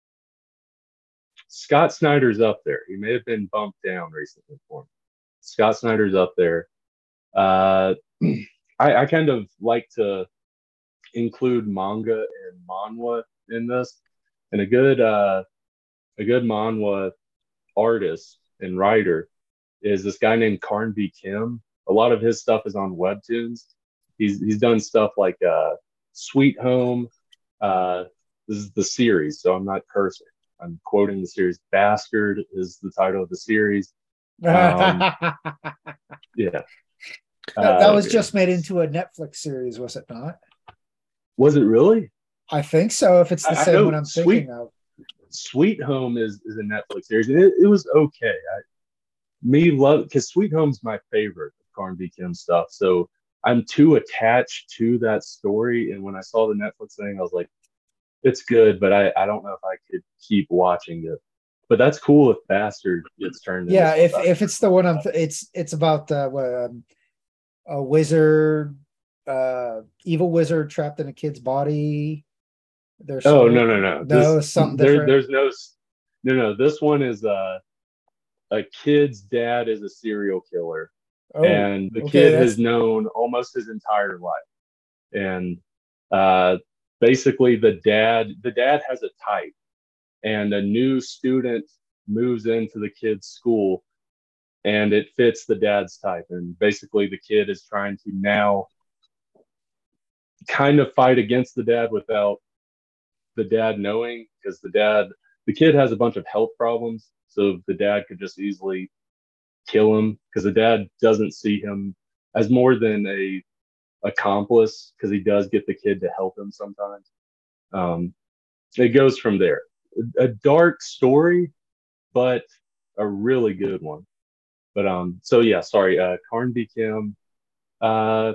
Scott Snyder's up there. He may have been bumped down recently for me. Scott Snyder's up there. Uh, I, I kind of like to include manga and manhwa in this, and a good uh, a good manhwa artist and writer is this guy named Karnby Kim. A lot of his stuff is on Webtoons. He's he's done stuff like uh, Sweet Home. Uh, this is the series, so I'm not cursing. I'm quoting the series. Bastard is the title of the series. Um, yeah. That, that was uh, just made into a Netflix series, was it not? Was it really? I think so, if it's the I, same I one I'm Sweet, thinking of. Sweet Home is, is a Netflix series. It, it was okay. I, me love, because Sweet Home's my favorite of Karnby Kim stuff. So I'm too attached to that story. And when I saw the Netflix thing, I was like, it's good, but I, I don't know if I could keep watching it. But that's cool if Bastard gets turned into yeah, if if it's the one I'm th- it's it's about uh, um, a wizard, uh evil wizard trapped in a kid's body. There's oh no no no no this, something there, different. There's no no no this one is uh a kid's dad is a serial killer, oh, and the okay, kid that's... has known almost his entire life, and uh basically the dad the dad has a type, and a new student moves into the kid's school, and it fits the dad's type. And basically, the kid is trying to now kind of fight against the dad without the dad knowing, because the dad, the kid has a bunch of health problems, so the dad could just easily kill him, because the dad doesn't see him as more than a accomplice, because he does get the kid to help him sometimes. Um, it goes from there. A dark story, but a really good one. But um, so yeah, sorry, uh, Karn B. Kim. Uh,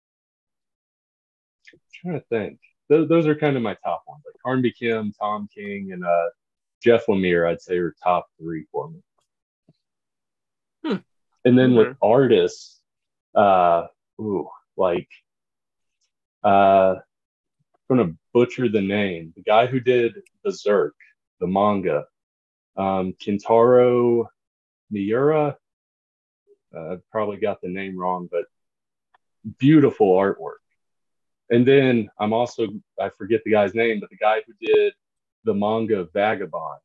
I'm trying to think. Th- those are kind of my top ones. Like Karn B. Kim, Tom King, and uh, Jeff Lemire, I'd say are top three for me. Hmm. And then Okay. with artists, uh, ooh, like, uh, I'm gonna butcher the name. The guy who did Berserk, the manga, um, Kintaro Miura. Uh, I've probably got the name wrong, but beautiful artwork. And then I'm also, I forget the guy's name, but the guy who did the manga Vagabond.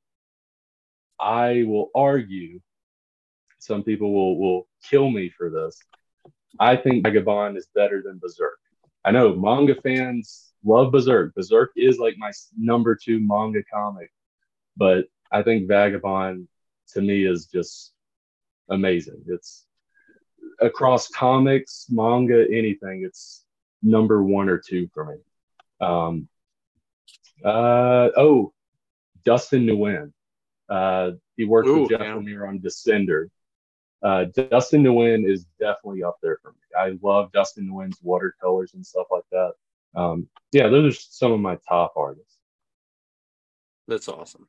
I will argue, some people will, will kill me for this. I think Vagabond is better than Berserk. I know manga fans love Berserk. Berserk is like my number two manga comic, but I think Vagabond to me is just amazing. It's across comics, manga, anything. It's number one or two for me. Um, uh, oh, Dustin Nguyen. Uh, he worked Ooh, with Jeff yeah. Lemire on Descender. Uh, Dustin Nguyen is definitely up there for me. I love Dustin Nguyen's watercolors and stuff like that. Um, yeah, those are some of my top artists. That's awesome.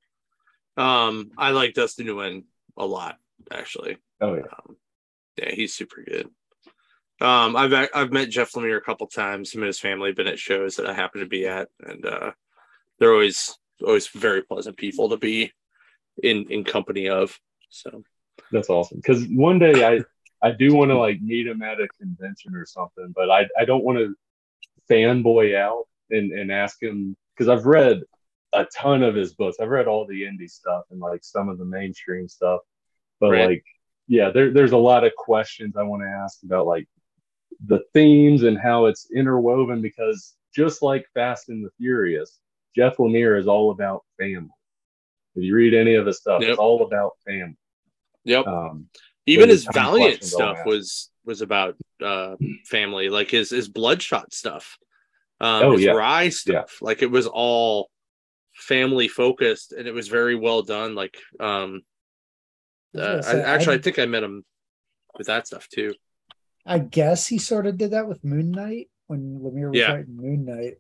Um, I like Dustin Nguyen a lot, actually. Oh yeah, um, yeah, he's super good. Um, I've I've met Jeff Lemire a couple times. Him and his family have been at shows that I happen to be at, and uh, they're always always very pleasant people to be in in company of. So that's awesome. Because one day I I do want to like meet him at a convention or something, but I I don't want to fanboy out and and ask him, because I've read a ton of his books. I've read all the indie stuff and like some of the mainstream stuff, but right. like yeah, there there's a lot of questions I want to ask about like the themes and how it's interwoven, because just like Fast and the Furious, Jeff Lemire is all about family. If you read any of his stuff, Yep. it's all about family. Yep. Um, Even his Valiant stuff was was about uh, family, like his his Bloodshot stuff, um, oh, his yeah. Rye stuff. Yeah. Like it was all family focused, and it was very well done. Like, um, uh, say, I, actually, I, I think I met him with that stuff too. I guess he sort of did that with Moon Knight when Lemire was Yeah. writing Moon Knight.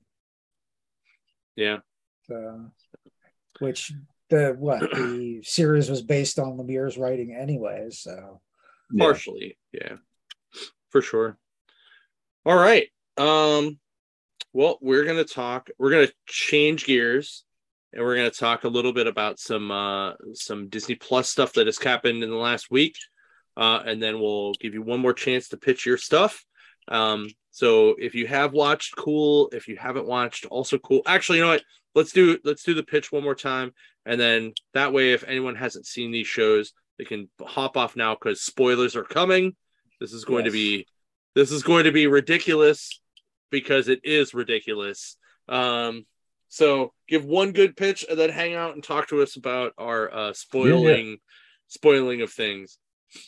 Yeah. So, which the what the series was based on Lemire's writing anyway. So partially, yeah, yeah, for sure. All right. Um, well, we're gonna talk. We're gonna change gears, and we're gonna talk a little bit about some uh, some Disney Plus stuff that has happened in the last week, uh, and then we'll give you one more chance to pitch your stuff. Um, so if you have watched, cool. If you haven't watched, also cool. Actually, you know what? Let's do let's do the pitch one more time, and then that way, if anyone hasn't seen these shows, they can hop off now because spoilers are coming. This is going yes. to be this is going to be ridiculous because it is ridiculous. Um, so give one good pitch and then hang out and talk to us about our uh, spoiling yeah, yeah. spoiling of things.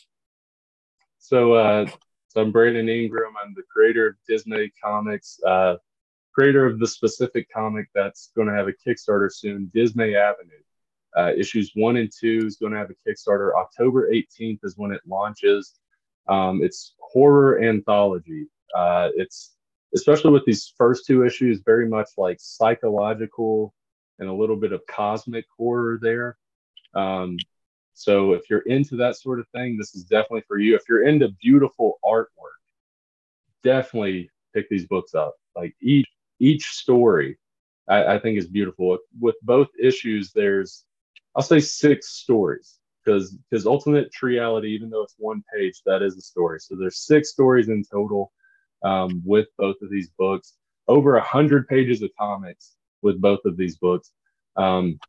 So, uh, so I'm Brandon Ingram. I'm the creator of Disney Comics. Uh, creator of the specific comic that's going to have a Kickstarter soon, Disney Avenue. Uh, issues one and two is going to have a Kickstarter. October eighteenth is when it launches. Um, it's horror anthology. Uh, it's, especially with these first two issues, very much like psychological and a little bit of cosmic horror there. Um, so if you're into that sort of thing, this is definitely for you. If you're into beautiful artwork, definitely pick these books up. Like each each story, I, I think is beautiful. With both issues, there's, I'll say six stories, because because Ultimate Triality, even though it's one page, that is a story. So there's six stories in total um, with both of these books. Over a hundred pages of comics with both of these books. Um,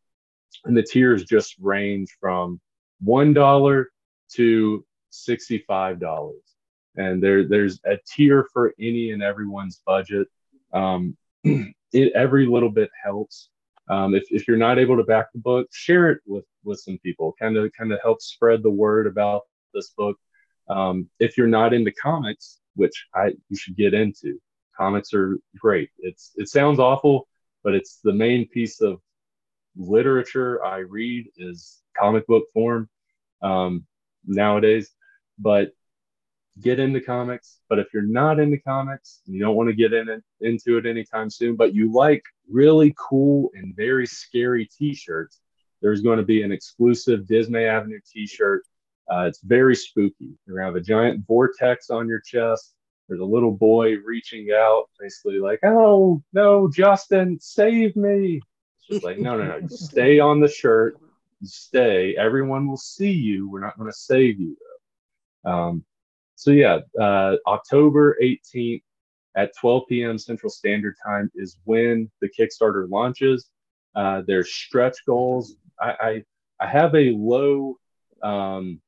and the tiers just range from one dollar to sixty-five dollars. And there, there's a tier for any and everyone's budget. Um, it, every little bit helps. Um, if, if you're not able to back the book, share it with, with some people, kind of kind of help spread the word about this book. Um, if you're not into comics, which I you should get into, comics are great. It's it sounds awful, but it's the main piece of literature I read is comic book form um, nowadays. But get into comics. But if you're not into comics and you don't want to get in it, into it anytime soon, but you like really cool and very scary t-shirts, there's going to be an exclusive Disney Avenue t-shirt. Uh, it's very spooky. You're going to have a giant vortex on your chest. There's a little boy reaching out, basically like, oh, no, Justin, save me. It's just like, no, no, no. You stay on the shirt. You stay. Everyone will see you. We're not going to save you, though. Um, so, yeah, uh, October eighteenth at twelve p.m. Central Standard Time is when the Kickstarter launches. Uh, there's stretch goals. I, I, I have a low, um,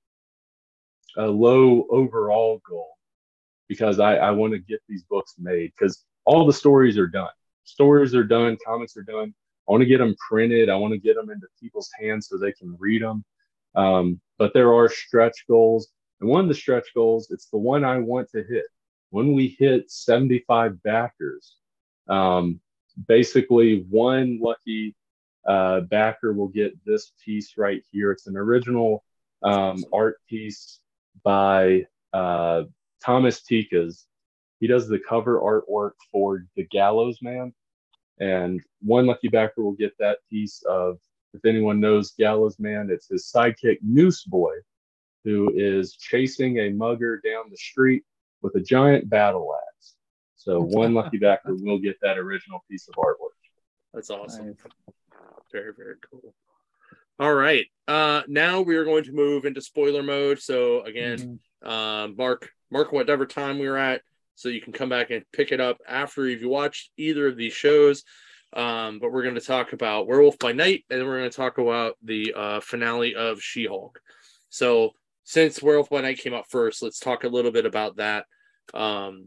a low overall goal because I, I want to get these books made because all the stories are done. Stories are done. Comics are done. I want to get them printed. I want to get them into people's hands so they can read them. Um, but there are stretch goals. And one of the stretch goals, it's the one I want to hit. When we hit seventy-five backers, um, basically one lucky uh, backer will get this piece right here. It's an original um, art piece by uh, Thomas Tikas. He does the cover artwork for The Gallows Man. And one lucky backer will get that piece of, if anyone knows Gallows Man, it's his sidekick Noose Boy, who is chasing a mugger down the street with a giant battle axe. So one lucky backer will get that original piece of artwork. That's awesome. Nice. Very, very cool. All right. Uh, now we are going to move into spoiler mode. So again, mm-hmm. uh, mark mark whatever time we're at, so you can come back and pick it up after you've watched either of these shows. Um, but we're going to talk about Werewolf by Night, and then we're going to talk about the uh, finale of She-Hulk. So since Werewolf by Night came out first, let's talk a little bit about that. Um,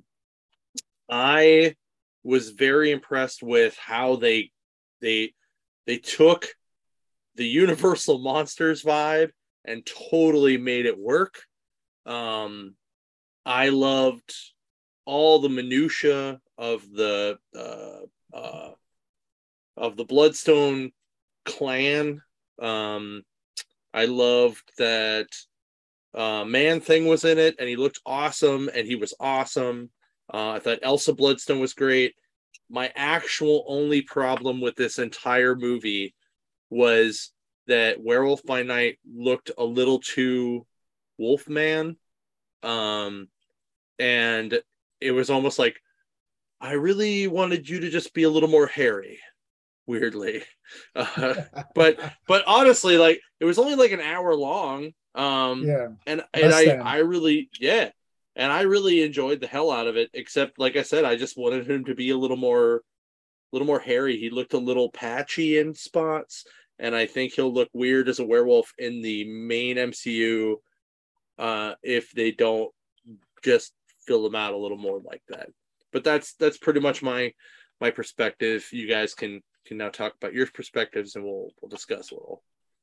I was very impressed with how they they they took the Universal Monsters vibe and totally made it work. Um, I loved all the minutia of the uh, uh, of the Bloodstone clan. Um, I loved that uh, Man-Thing was in it, and he looked awesome, and he was awesome. Uh, I thought Elsa Bloodstone was great. My actual only problem with this entire movie was that Werewolf by Night looked a little too Wolfman. Um, and it was almost like, I really wanted you to just be a little more hairy, weirdly. Uh, but but honestly, like, it was only like an hour long. Um, yeah. And, and I, I really, yeah. And I really enjoyed the hell out of it, except, like I said, I just wanted him to be a little more, little more hairy. He looked a little patchy in spots, and I think he'll look weird as a werewolf in the main M C U uh, if they don't just fill him out a little more like that. But that's that's pretty much my my perspective. You guys can can now talk about your perspectives, and we'll we'll discuss Werewolf.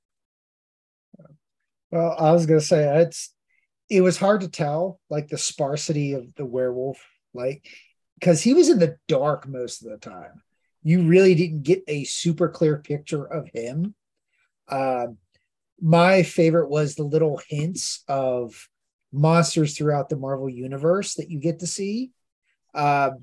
Well, I was gonna say it's. It was hard to tell, like, the sparsity of the werewolf, like, because he was in the dark most of the time. You really didn't get a super clear picture of him. Uh, my favorite was the little hints of monsters throughout the Marvel universe that you get to see. Uh,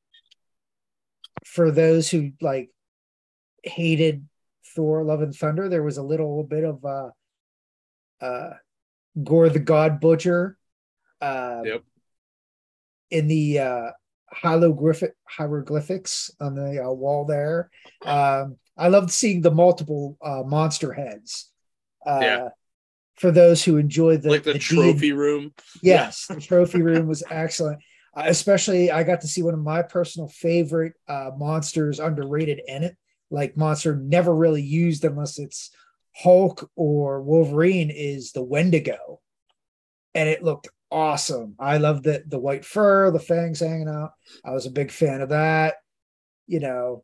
for those who, like, hated Thor: Love and Thunder, there was a little bit of uh, uh, Gore the God Butcher uh, yep. in the uh, hieroglyphic, hieroglyphics on the uh, wall there. Um, I loved seeing the multiple uh, monster heads. Uh, yeah. For those who enjoy the, like the, the trophy D- room. Yes, the trophy room was excellent. Uh, especially, I got to see one of my personal favorite uh, monsters underrated in it, like monster never really used unless it's Hulk or Wolverine is the Wendigo. And it looked awesome. I loved the the white fur, the fangs hanging out. I was a big fan of that. You know,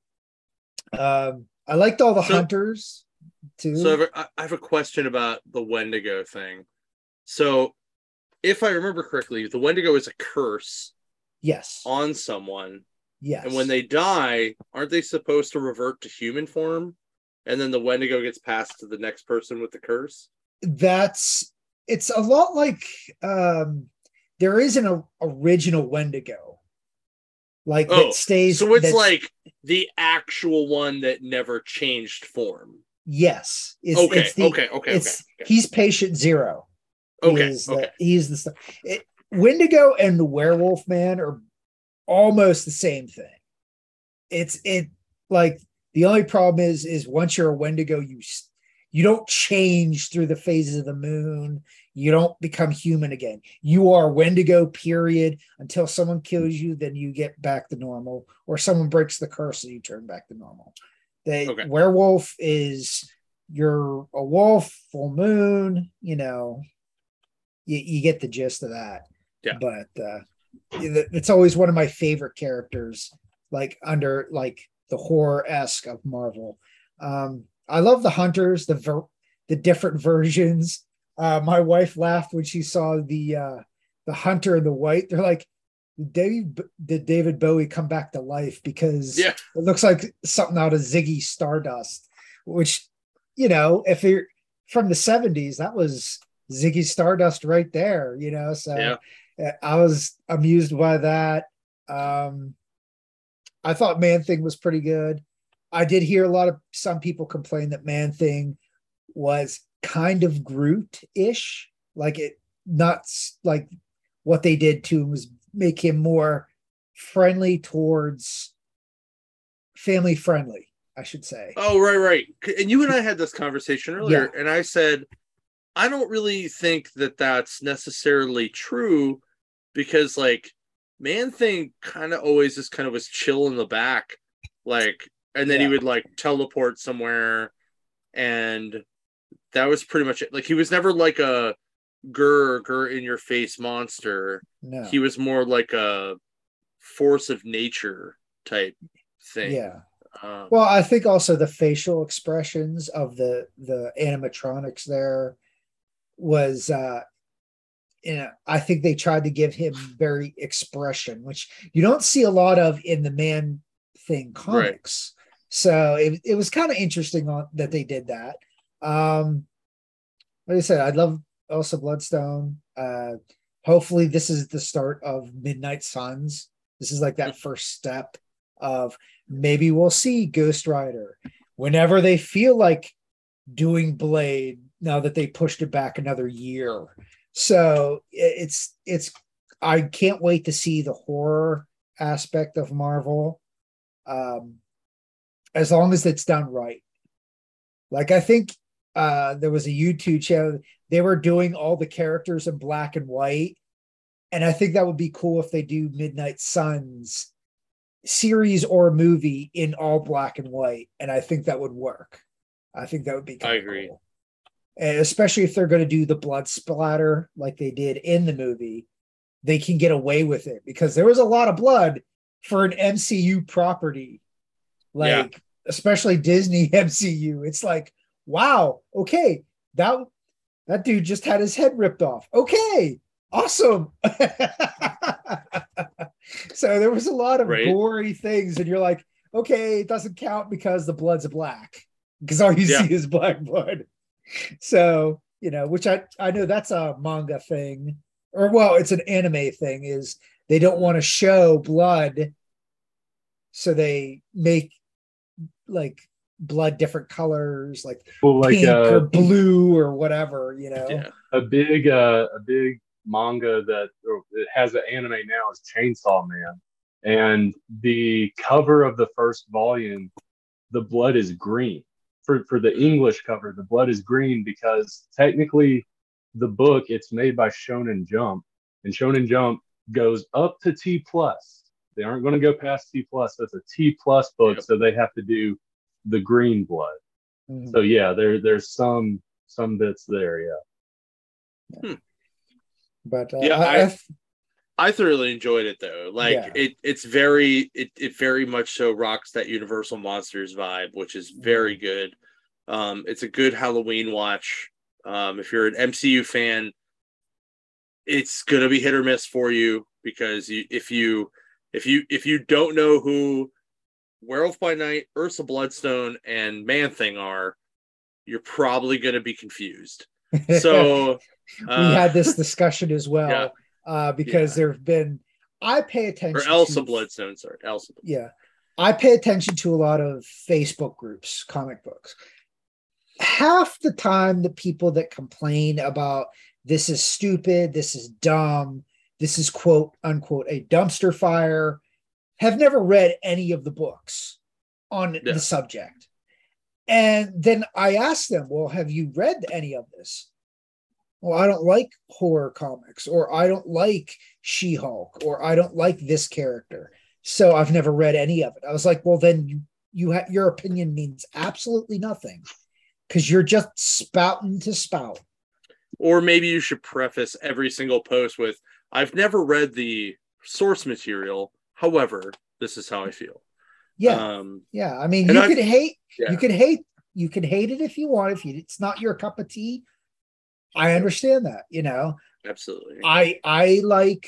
um, I liked all the so, hunters too. So I have, a, I have a question about the Wendigo thing. So if I remember correctly, the Wendigo is a curse. Yes. On someone. Yes. And when they die, aren't they supposed to revert to human form? And then the Wendigo gets passed to the next person with the curse? That's, it's a lot like, um, there is an original Wendigo. Like oh, that stays. So it's like the actual one that never changed form. Yes. It's, okay, it's the, okay, okay, it's, okay. He's patient zero. Okay, is okay. The, he's the stuff. It, Wendigo and the Werewolf Man are almost the same thing. It's it like the only problem is is once you're a Wendigo, you you don't change through the phases of the moon. You don't become human again. You are Wendigo, period, until someone kills you. Then you get back to normal, or someone breaks the curse and you turn back to normal. The okay. Werewolf is you're a wolf, full moon. You know, you, you get the gist of that. Yeah. But uh, it's always one of my favorite characters, like under like the horror-esque of Marvel. Um, I love the hunters, the ver- the different versions. Uh, my wife laughed when she saw the uh, the hunter and the white. They're like, Dave, did David Bowie come back to life? Because yeah. it looks like something out of Ziggy Stardust, which, you know, if you're from the seventies, that was Ziggy Stardust right there, you know. So yeah. I was amused by that. Um, I thought Man-Thing was pretty good. I did hear a lot of some people complain that Man-Thing was kind of Groot-ish, like it not like what they did to him was make him more friendly towards family friendly, I should say. Oh, right, right. And you and I had this conversation earlier, yeah. and I said, I don't really think that that's necessarily true because, like, Man-Thing kind of always just kind of was chill in the back, like, and then yeah. he would like teleport somewhere, and that was pretty much it. Like, he was never like a grr grr in your face monster. No, he was more like a force of nature type thing. Yeah. Um, well, I think also the facial expressions of the the animatronics there was uh you know, I think they tried to give him very expression, which you don't see a lot of in the Man-Thing comics. Right. So it, it was kind of interesting on, that they did that. Um, like I said, I love Elsa Bloodstone. Uh, hopefully this is the start of Midnight Suns. This is like that first step of maybe we'll see Ghost Rider whenever they feel like doing Blade, now that they pushed it back another year. So it's it's I can't wait to see the horror aspect of Marvel, um, as long as it's done right. Like I think uh, there was a YouTube channel, they were doing all the characters in black and white, and I think that would be cool if they do Midnight Suns series or movie in all black and white, and I think that would work. I think that would be kind I of agree. Cool. And especially if they're going to do the blood splatter like they did in the movie, they can get away with it because there was a lot of blood for an M C U property, like yeah. especially Disney M C U. It's like, wow, okay, that that dude just had his head ripped off. Okay, awesome. So there was a lot of right. gory things, and you're like, okay, it doesn't count because the blood's black, because all you yeah. see is black blood. So, you know, which I, I know that's a manga thing, or well, it's an anime thing, is they don't want to show blood. So they make like blood different colors, like well, like pink uh, or blue or whatever, you know. Yeah. A big, uh, a big manga that it has an anime now is Chainsaw Man. And the cover of the first volume, the blood is green. For, for the English cover, the blood is green because technically the book, it's made by Shonen Jump, and Shonen Jump goes up to T plus. They aren't going to go past T plus. So it's a T plus book. Yep. So they have to do the green blood. Mm-hmm. So yeah, there there's some some bits there, yeah. Hmm. But uh, yeah, I, I, I I thoroughly enjoyed it though. Like yeah. it, it's very, it, it very much so rocks that Universal Monsters vibe, which is very good. Um, it's a good Halloween watch. Um, if you're an M C U fan, it's gonna be hit or miss for you because you, if you, if you, if you don't know who Werewolf by Night, Ursa Bloodstone, and Man Thing are, you're probably gonna be confused. So we uh, had this discussion as well. Yeah. Uh, because yeah. there have been, I pay attention or Elsa to, Bloodstone, sorry, Elsa. Yeah, I pay attention to a lot of Facebook groups, comic books. Half the time, the people that complain about this is stupid, this is dumb, this is quote unquote a dumpster fire, have never read any of the books on yeah. the subject. And then I ask them, well, have you read any of this? Well, I don't like horror comics, or I don't like She-Hulk, or I don't like this character, so I've never read any of it. I was like, well, then you, you ha- your opinion means absolutely nothing because you're just spouting to spout. Or maybe you should preface every single post with, I've never read the source material. However, this is how I feel. Yeah. Um, yeah. I mean, you I've, could hate, yeah. you could hate, you can hate it if you want. If you, it's not your cup of tea, I understand that, you know. Absolutely. I I like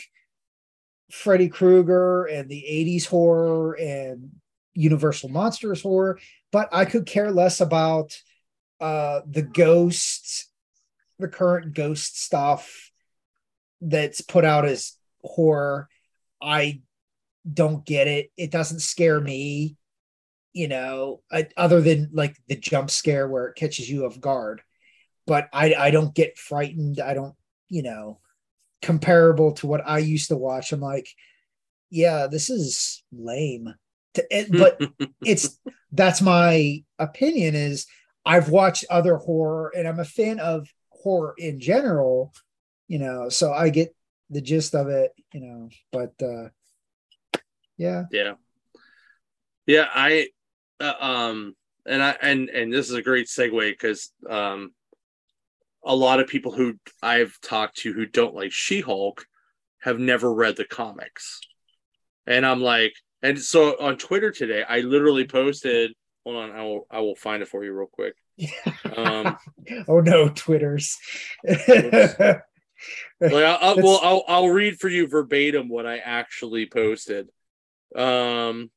Freddy Krueger and the eighties horror and Universal Monsters horror, but I could care less about uh the ghosts, the current ghost stuff that's put out as horror. I don't get it. It doesn't scare me, you know, I, other than like the jump scare where it catches you off guard. But I, I don't get frightened. I don't, you know, comparable to what I used to watch. I'm like, yeah, this is lame. It, but it's, that's my opinion is I've watched other horror and I'm a fan of horror in general, you know, so I get the gist of it, you know, but uh, yeah. Yeah. Yeah. I, uh, um, and I, and, and this is a great segue because, um, a lot of people who I've talked to who don't like She-Hulk have never read the comics. And I'm like, and so on Twitter today, I literally posted, hold on, I will, I will find it for you real quick. Um, oh no, Twitters. like, I'll, I'll, well, I'll, I'll read for you verbatim what I actually posted. Um,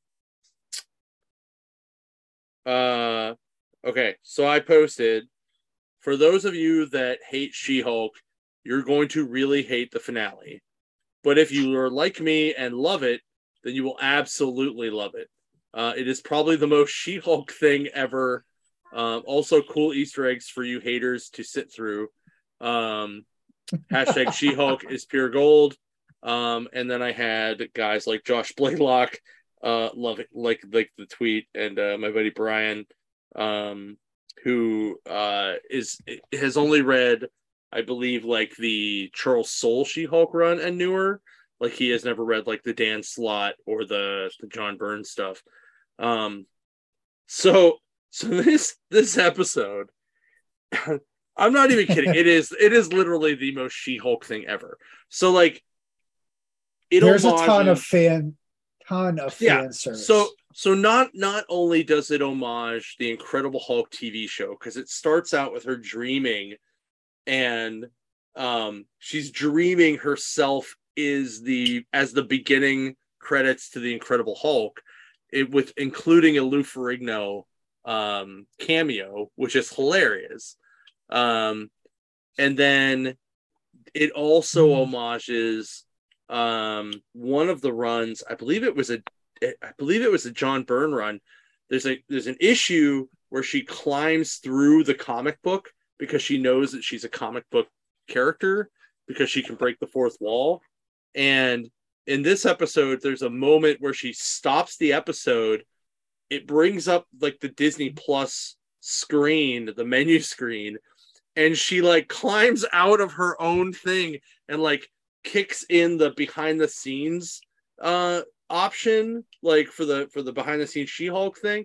uh, okay, so I posted, for those of you that hate She-Hulk, you're going to really hate the finale. But if you are like me and love it, then you will absolutely love it. Uh, it is probably the most She-Hulk thing ever. Um, also, cool Easter eggs for you haters to sit through. Um, hashtag She-Hulk is pure gold. Um, and then I had guys like Josh Blaylock, uh, love it, like like the tweet, and uh, my buddy Brian, um, who uh, is has only read, I believe, like the Charles Soule She-Hulk run and newer. Like he has never read like the Dan Slott or the, the John Byrne stuff. Um, so so this this episode, I'm not even kidding. It is it is literally the most She-Hulk thing ever. So like, it there's homages, a ton of fan, ton of yeah, fan service. So so not not only does it homage the Incredible Hulk T V show because it starts out with her dreaming, and um, she's dreaming herself is the as the beginning credits to the Incredible Hulk, it with including a Lou Ferrigno um, cameo, which is hilarious. Um, and then it also homages um, one of the runs. I believe it was a, I believe it was a John Byrne run. There's a there's an issue where she climbs through the comic book because she knows that she's a comic book character because she can break the fourth wall. And in this episode, there's a moment where she stops the episode. It brings up like the Disney Plus screen, the menu screen, and she like climbs out of her own thing and like kicks in the behind the scenes uh option, like for the for the behind the scenes She-Hulk thing.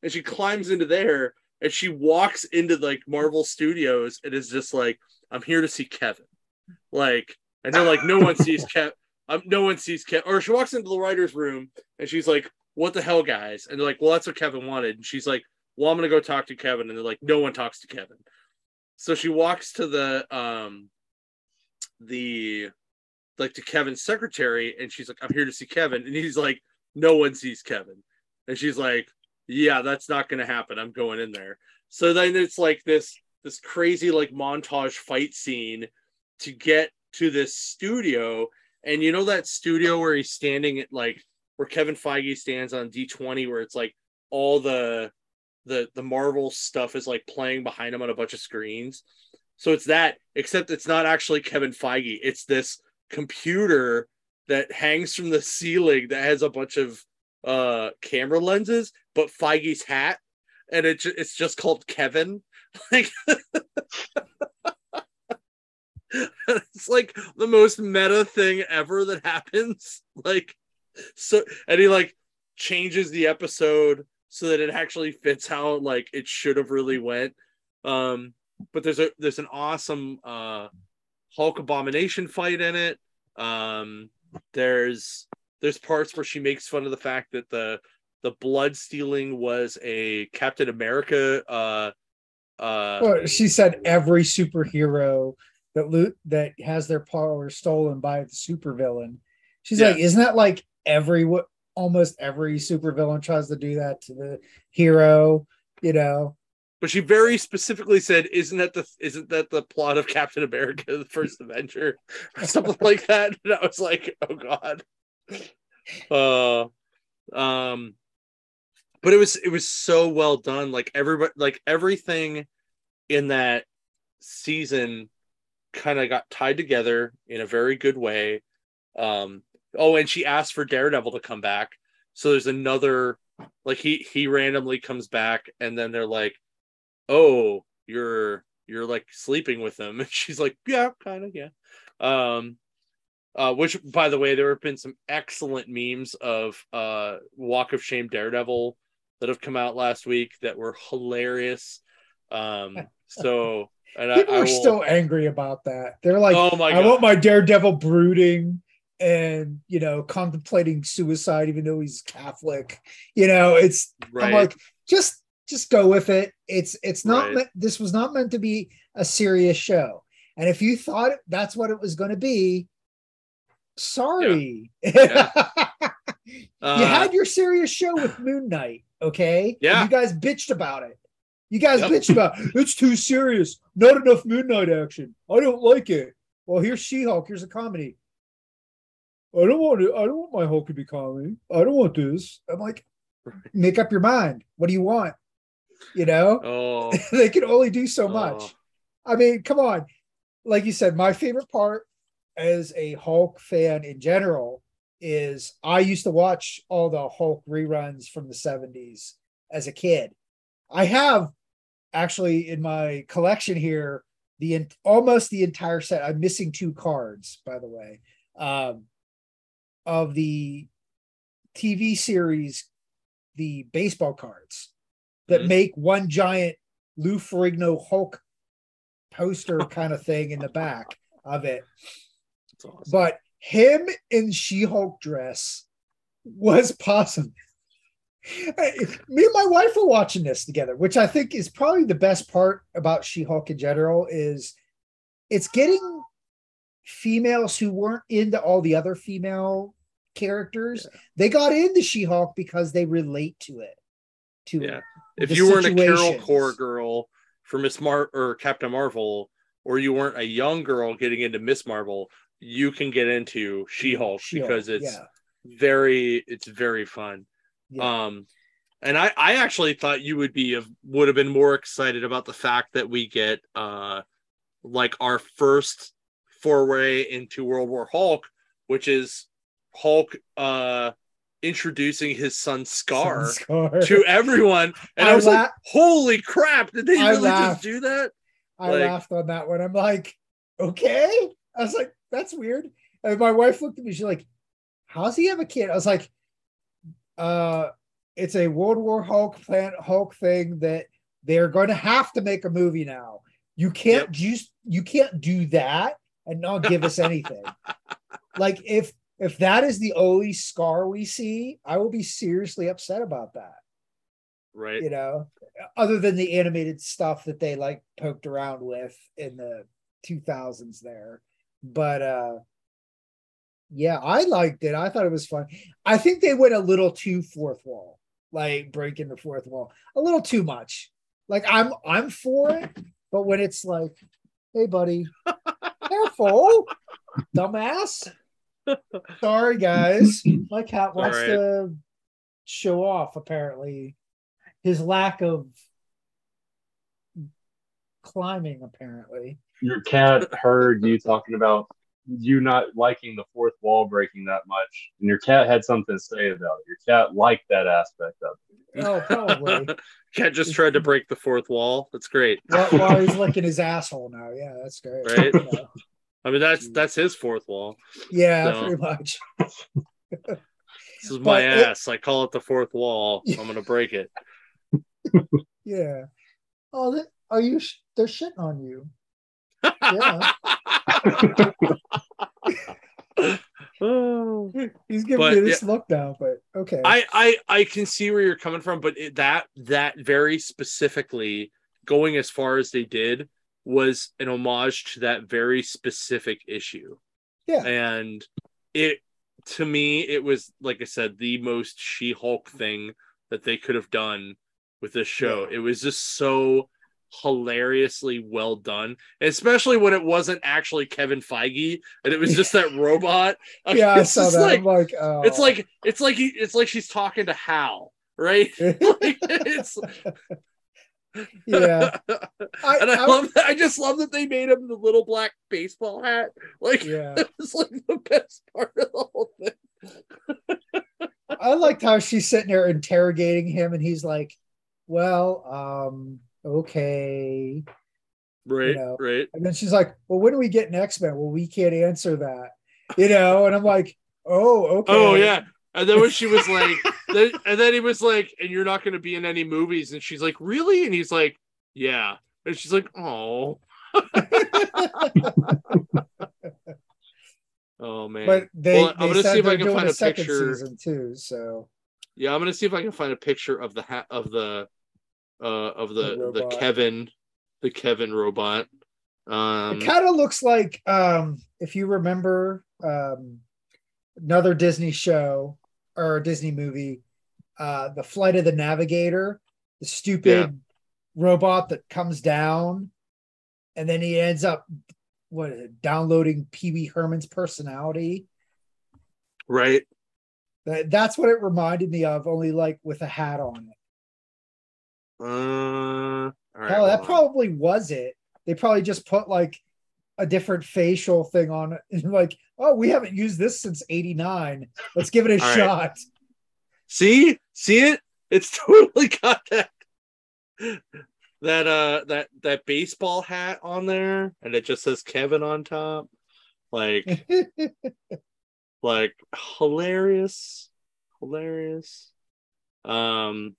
and she climbs into there, and she walks into like Marvel Studios and is just like, I'm here to see Kevin. Like, and they're like, no one sees Kevin. Um, no one sees Kevin. Or she walks into the writer's room and she's like, what the hell, guys? And they're like, well, that's what Kevin wanted. And she's like, well, I'm going to go talk to Kevin. And they're like, no one talks to Kevin. So she walks to the, um, the, like to Kevin's secretary. And she's like, I'm here to see Kevin. And he's like, no one sees Kevin. And she's like, yeah, that's not going to happen. I'm going in there. So then it's like this, this crazy like montage fight scene to get to this studio. And you know that studio where he's standing at like where Kevin Feige stands on D twenty, where it's like all the the the Marvel stuff is like playing behind him on a bunch of screens. So it's that, except it's not actually Kevin Feige. It's this computer that hangs from the ceiling that has a bunch of uh camera lenses, but Feige's hat, and it it's just called Kevin. Like it's like the most meta thing ever that happens. Like, so, and he like changes the episode so that it actually fits how like it should have really went. Um, but there's a there's an awesome uh Hulk Abomination fight in it. Um, there's there's parts where she makes fun of the fact that the the blood stealing was a Captain America. Uh, uh, well, she said every superhero that loot that has their power stolen by the supervillain. She's yeah. like, isn't that like every what almost every supervillain tries to do that to the hero, you know? But she very specifically said, isn't that the isn't that the plot of Captain America, the first Avenger? Or something like that. And I was like, oh God. Uh um but it was it was so well done. Like everybody like everything in that season kind of got tied together in a very good way. Um, oh, and she asked for Daredevil to come back. So there's another, like he he randomly comes back, and then they're like, "Oh, you're you're like sleeping with him," and she's like, "Yeah, kind of, yeah." Um, uh, which, by the way, there have been some excellent memes of uh Walk of Shame Daredevil that have come out last week that were hilarious. Um, so. And People I, I are will... still angry about that. They're like, oh my I God. want my Daredevil brooding and, you know, contemplating suicide, even though he's Catholic. You know, it's, right. I'm like, just, just go with it. It's, it's not, right. meant, this was not meant to be a serious show. And if you thought that's what it was going to be, sorry. Yeah. Yeah. you uh, had your serious show with Moon Knight. Okay. Yeah. And you guys bitched about it. You guys yep. bitch about it's too serious. Not enough midnight action. I don't like it. Well, here's She-Hulk. Here's a comedy. I don't want it. I don't want my Hulk to be comedy. I don't want this. I'm like, make up your mind. What do you want? You know, oh. they can only do so oh. much. I mean, come on. Like you said, my favorite part as a Hulk fan in general is I used to watch all the Hulk reruns from the seventies as a kid. I have actually in my collection here the almost the entire set. I'm missing two cards, by the way, um, of the T V series, the baseball cards that mm-hmm. make one giant Lou Ferrigno Hulk poster kind of thing in the back of it. That's awesome. But him in She-Hulk dress was possible. Me and my wife were watching this together, which I think is probably the best part about She-Hulk in general is it's getting females who weren't into all the other female characters. Yeah. They got into She-Hulk because they relate to it. To yeah. If you weren't a Carol Core girl for Miss Mar or Captain Marvel, or you weren't a young girl getting into Miss Marvel, you can get into She-Hulk, She-Hulk because it's yeah. very it's very fun. Yeah. Um, and I, I actually thought you would be would have been more excited about the fact that we get uh like our first foray into World War Hulk, which is Hulk uh introducing his son Scar, son Scar. to everyone. And I, I was la- like, holy crap, did they I really laughed. just do that? I like, laughed on that one. I'm like, okay. I was like, that's weird. And my wife looked at me, she's like, how's he have a kid? I was like, Uh, it's a World War Hulk Planet Hulk thing that they're going to have to make a movie now. You can't yep. just you can't do that and not give us anything. Like if if that is the only scar we see, I will be seriously upset about that. Right. You know, other than the animated stuff that they like poked around with in the two thousands there. But uh yeah, I liked it. I thought it was fun. I think they went a little too fourth wall, like breaking the fourth wall a little too much. Like I'm I'm for it, but when it's like, hey buddy, careful, dumbass. Sorry guys. My cat wants right. to show off apparently his lack of climbing, apparently. Your cat heard you talking about you not liking the fourth wall breaking that much, and your cat had something to say about it. Your cat liked that aspect of it. Oh, probably. Cat just tried to break the fourth wall. That's great. While, while he's licking his asshole now. Yeah, that's great. Right? Yeah. I mean, that's that's his fourth wall. Yeah, so. Pretty much. This is my but ass. It, I call it the fourth wall. I'm gonna break it. Yeah. Oh, that, are you? They're shitting on you. Yeah. Oh. He's giving but, me this yeah, look now, but okay. I, I I can see where you're coming from, but it, that that very specifically going as far as they did was an homage to that very specific issue. Yeah. And it to me, it was, like I said, the most She-Hulk thing that they could have done with this show. Yeah. It was just so hilariously well done, especially when it wasn't actually Kevin Feige and it was just that robot. Yeah, it's I saw that. Like, I'm like, oh. it's like it's like he, it's like she's talking to Hal, right? Like, it's yeah. I, and I, I love that. I just love that they made him the little black baseball hat. Like, yeah, it's like the best part of the whole thing. I liked how she's sitting there interrogating him, and he's like, "Well, um, okay." Right, you know? Right. And then she's like, "Well, when do we get an X-Men?" Well, we can't answer that, you know. And I'm like, "Oh, okay." Oh, yeah. And then when she was like, then, and then he was like, "And you're not going to be in any movies?" And she's like, "Really?" And he's like, "Yeah." And she's like, "Oh." Oh man! But they, well, they I'm gonna said see if I can find a, a second picture. Season too, so yeah, I'm gonna see if I can find a picture of the ha- of the uh of the the, the Kevin the Kevin robot. Um, it kind of looks like um if you remember um another Disney show or a Disney movie, uh the Flight of the Navigator, the stupid yeah. robot that comes down, and then he ends up what is it, downloading Pee Wee Herman's personality. Right. That, that's what it reminded me of, only like with a hat on it. Uh, all right, Hell, that on. probably was it. They probably just put like a different facial thing on it and like, oh, we haven't used this since eighty-nine. Let's give it a all shot. Right. See? See it? It's totally got that. That uh that that baseball hat on there, and it just says Kevin on top. Like like hilarious. Hilarious. Um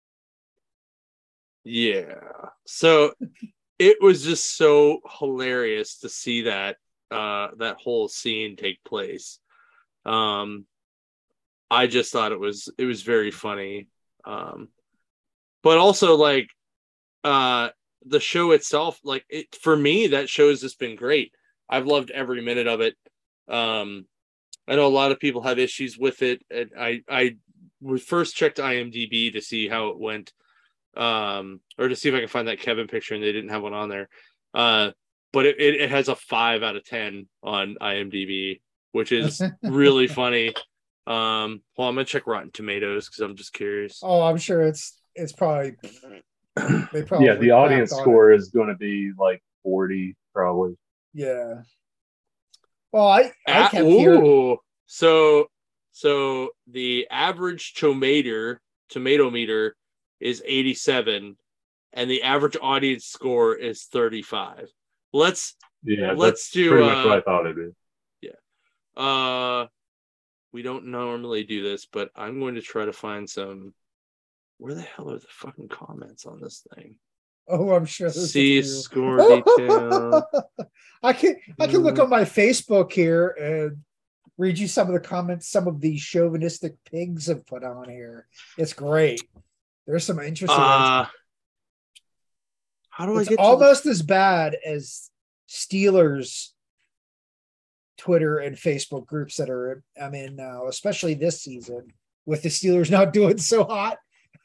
yeah. So it was just so hilarious to see that uh that whole scene take place. Um I just thought it was it was very funny. Um but also like Uh, the show itself, like it for me, that show has just been great. I've loved every minute of it. Um, I know a lot of people have issues with it, and I I would first checked IMDb to see how it went, um, or to see if I can find that Kevin picture, and they didn't have one on there. Uh, but it, it, it has a five out of ten on IMDb, which is really funny. Um, well, I'm gonna check Rotten Tomatoes because I'm just curious. Oh, I'm sure it's it's probably. They probably yeah, the audience score it. is going to be like forty, probably. Yeah. Well, I I kept uh, hearing. So, so the average tomato tomato meter is eighty-seven, and the average audience score is thirty-five. Let's yeah, let's do pretty uh, much what I thought it'd be. Yeah. Uh, we don't normally do this, but I'm going to try to find some Where the hell are the fucking comments on this thing? Oh, I'm sure. See score detail. I can I can look on my Facebook here and read you some of the comments some of the chauvinistic pigs have put on here. It's great. There's some interesting. Uh, how do it's I get almost to the... as bad as Steelers Twitter and Facebook groups that are I'm in now, especially this season with the Steelers not doing so hot.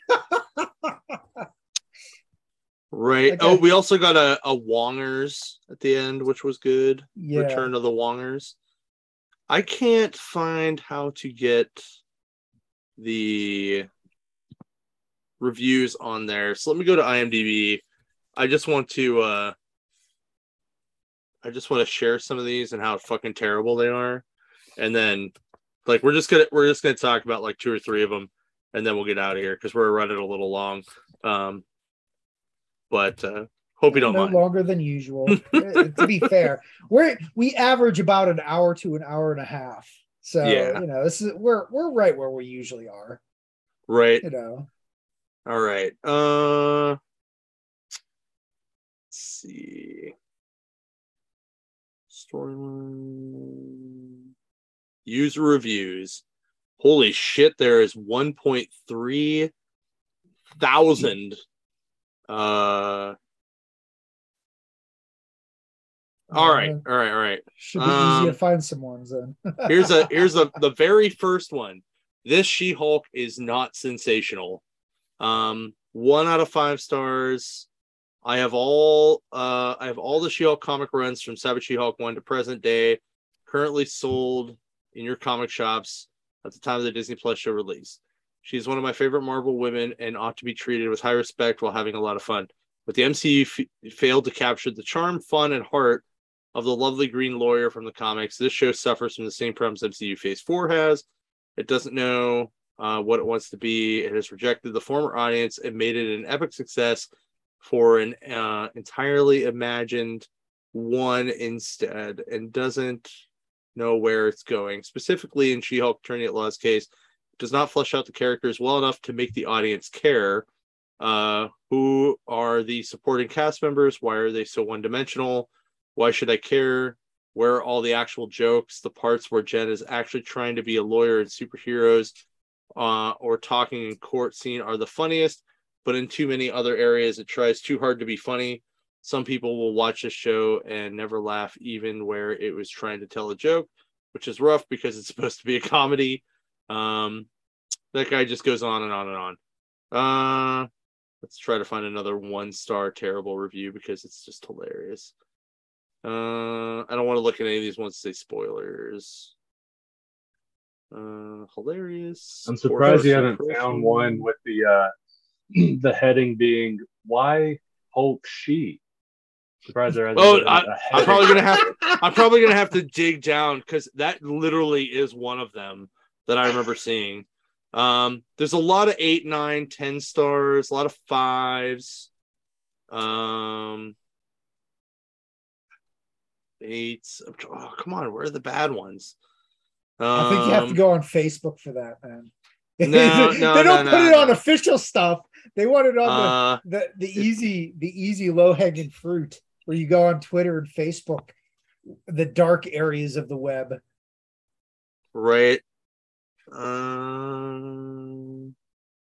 Right. Okay. Oh, we also got a, a Wongers at the end, which was good. Yeah. Return of the Wongers. I can't find how to get the reviews on there. So let me go to IMDb. I just want to uh I just want to share some of these and how fucking terrible they are. And then like we're just gonna we're just gonna talk about like two or three of them and then we'll get out of here because we're running a little long. Um But uh, hope you don't no mind. Longer than usual. To be fair, we're we average about an hour to an hour and a half. So yeah. you know, this is we're we're right where we usually are. Right. You know. All right. Uh, let's see. Storyline. User reviews. Holy shit! There is one point three thousand. Uh, all right, all right, all right. Should be um, easy to find some ones then. here's a here's a the very first one. This She-Hulk is not sensational. Um, one out of five stars. I have all uh I have all the She-Hulk comic runs from Savage She-Hulk one to present day, currently sold in your comic shops at the time of the Disney Plus show release. She's one of my favorite Marvel women and ought to be treated with high respect while having a lot of fun. But the M C U f- failed to capture the charm, fun, and heart of the lovely green lawyer from the comics. This show suffers from the same problems M C U Phase four has. It doesn't know uh, what it wants to be. It has rejected the former audience and made it an epic success for an uh, entirely imagined one instead and doesn't know where it's going. Specifically in She-Hulk Attorney at Law's case, does not flesh out the characters well enough to make the audience care. Uh, who are the supporting cast members? Why are they so one-dimensional? Why should I care? Where are all the actual jokes? The parts where Jen is actually trying to be a lawyer and superheroes uh, or talking in court scene are the funniest, but in too many other areas, it tries too hard to be funny. Some people will watch this show and never laugh even where it was trying to tell a joke, which is rough because it's supposed to be a comedy. Um, that guy just goes on and on and on. Uh, let's try to find another one-star terrible review because it's just hilarious. Uh, I don't want to look at any of these ones to say spoilers. Uh, hilarious. I'm surprised you haven't found one with the uh, the heading being "Why Hulk She." Surprised there hasn't oh, been I, a I'm probably gonna have. I'm probably gonna have to dig down because that literally is one of them that I remember seeing. Um, there's a lot of eight, nine, ten stars, a lot of fives. Um, eights. Oh, come on, where are the bad ones? Um, I think you have to go on Facebook for that, man. No, no, they don't no, put no, it no. on official stuff. They want it on uh, the, the the easy the easy low hanging fruit where you go on Twitter and Facebook, the dark areas of the web. Right. Um.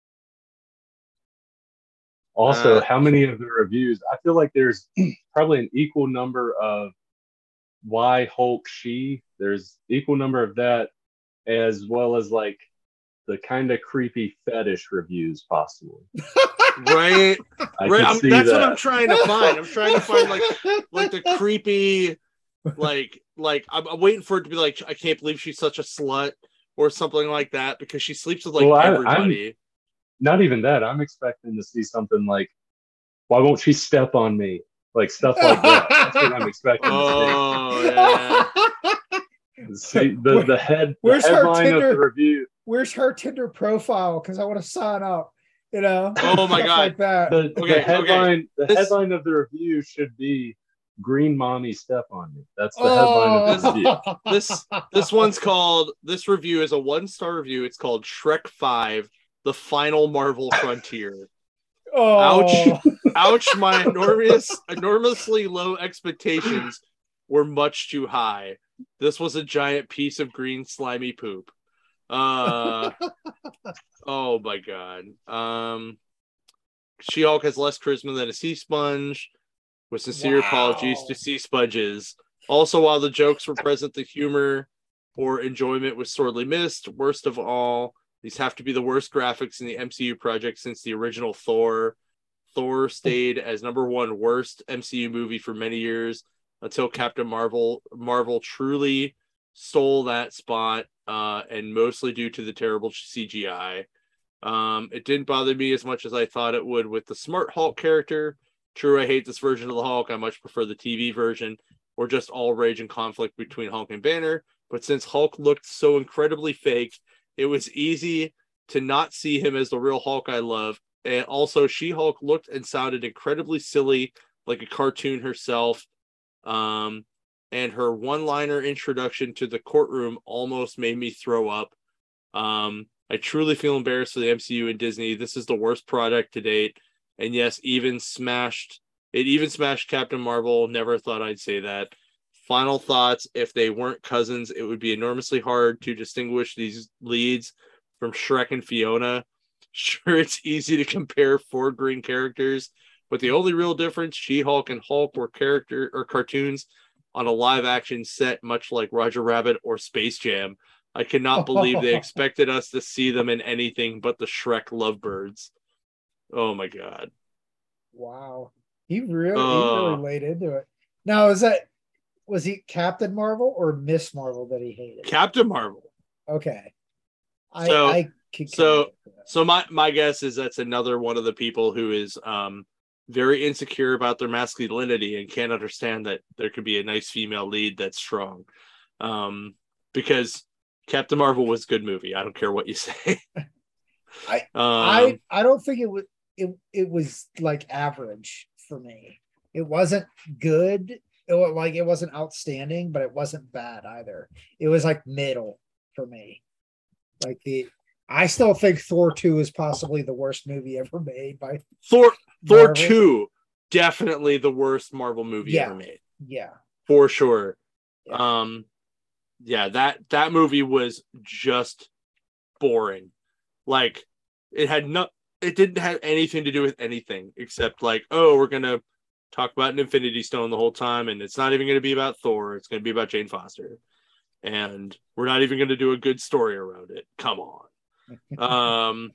Also, uh, how many of the reviews? I feel like there's probably an equal number of "Why Hulk She." There's equal number of that, as well as like the kind of creepy fetish reviews, possibly. Right. I right. I'm, see that's that. what I'm trying to find. I'm trying to find like like the creepy, like like I'm, I'm waiting for it to be like I can't believe she's such a slut or something like that because she sleeps with like well, I, everybody. I'm, not even that. I'm expecting to see something like, "Why won't she step on me?" Like stuff like that. That's what I'm expecting oh, to yeah. see. See the the head the where's headline her Tinder, of the review. Where's her Tinder profile? Because I want to sign up. You know. Oh my god. Like that. The, okay, the headline okay. the This... headline of the review should be "Green Mommy Step on Me." That's the oh. headline of the review. This this one's called. This review is a one star review. It's called Shrek Five. the final Marvel frontier. Oh. Ouch. Ouch, my enormous, enormously low expectations were much too high. This was a giant piece of green slimy poop. Uh, oh my god. Um, She-Hulk has less charisma than a sea sponge. With sincere wow. apologies to sea sponges. Also, while the jokes were present, the humor or enjoyment was sorely missed. Worst of all, these have to be the worst graphics in the M C U project since the original Thor. Thor stayed as number one worst M C U movie for many years until Captain Marvel Marvel truly stole that spot, uh, and mostly due to the terrible C G I. Um, it didn't bother me as much as I thought it would with the Smart Hulk character. True, I hate this version of the Hulk. I much prefer the T V version, or just all rage and conflict between Hulk and Banner. But since Hulk looked so incredibly fake, it was easy to not see him as the real Hulk I love. And also, She-Hulk looked and sounded incredibly silly, like a cartoon herself. Um, and her one-liner introduction to the courtroom almost made me throw up. Um, I truly feel embarrassed for the M C U and Disney. This is the worst product to date. And yes, even smashed it even smashed Captain Marvel. Never thought I'd say that. Final thoughts: if they weren't cousins, it would be enormously hard to distinguish these leads from Shrek and Fiona. Sure, it's easy to compare four green characters, but the only real difference, She-Hulk and Hulk were character or cartoons on a live action set, much like Roger Rabbit or Space Jam. I cannot believe they expected us to see them in anything but the Shrek Lovebirds. Oh my god! Wow, he really uh, he really laid into it. Now, is that was he Captain Marvel or Miss Marvel that he hated? Captain Marvel. Okay, I so I so so my my guess is that's another one of the people who is um very insecure about their masculinity and can't understand that there could be a nice female lead that's strong, um because Captain Marvel was a good movie. I don't care what you say. I um, I I don't think it was it it was like average for me. It wasn't good. It was like it wasn't outstanding, but it wasn't bad either. It was like middle for me. Like the I still think Thor two is possibly the worst movie ever made by Thor Marvel. Thor two, definitely the worst Marvel movie yeah. ever made. Yeah. For sure. Yeah. Um yeah, that that movie was just boring. Like it had no, it didn't have anything to do with anything except like, oh, we're gonna talk about an Infinity Stone the whole time, and it's not even going to be about Thor. It's going to be about Jane Foster, and we're not even going to do a good story around it. Come on. um.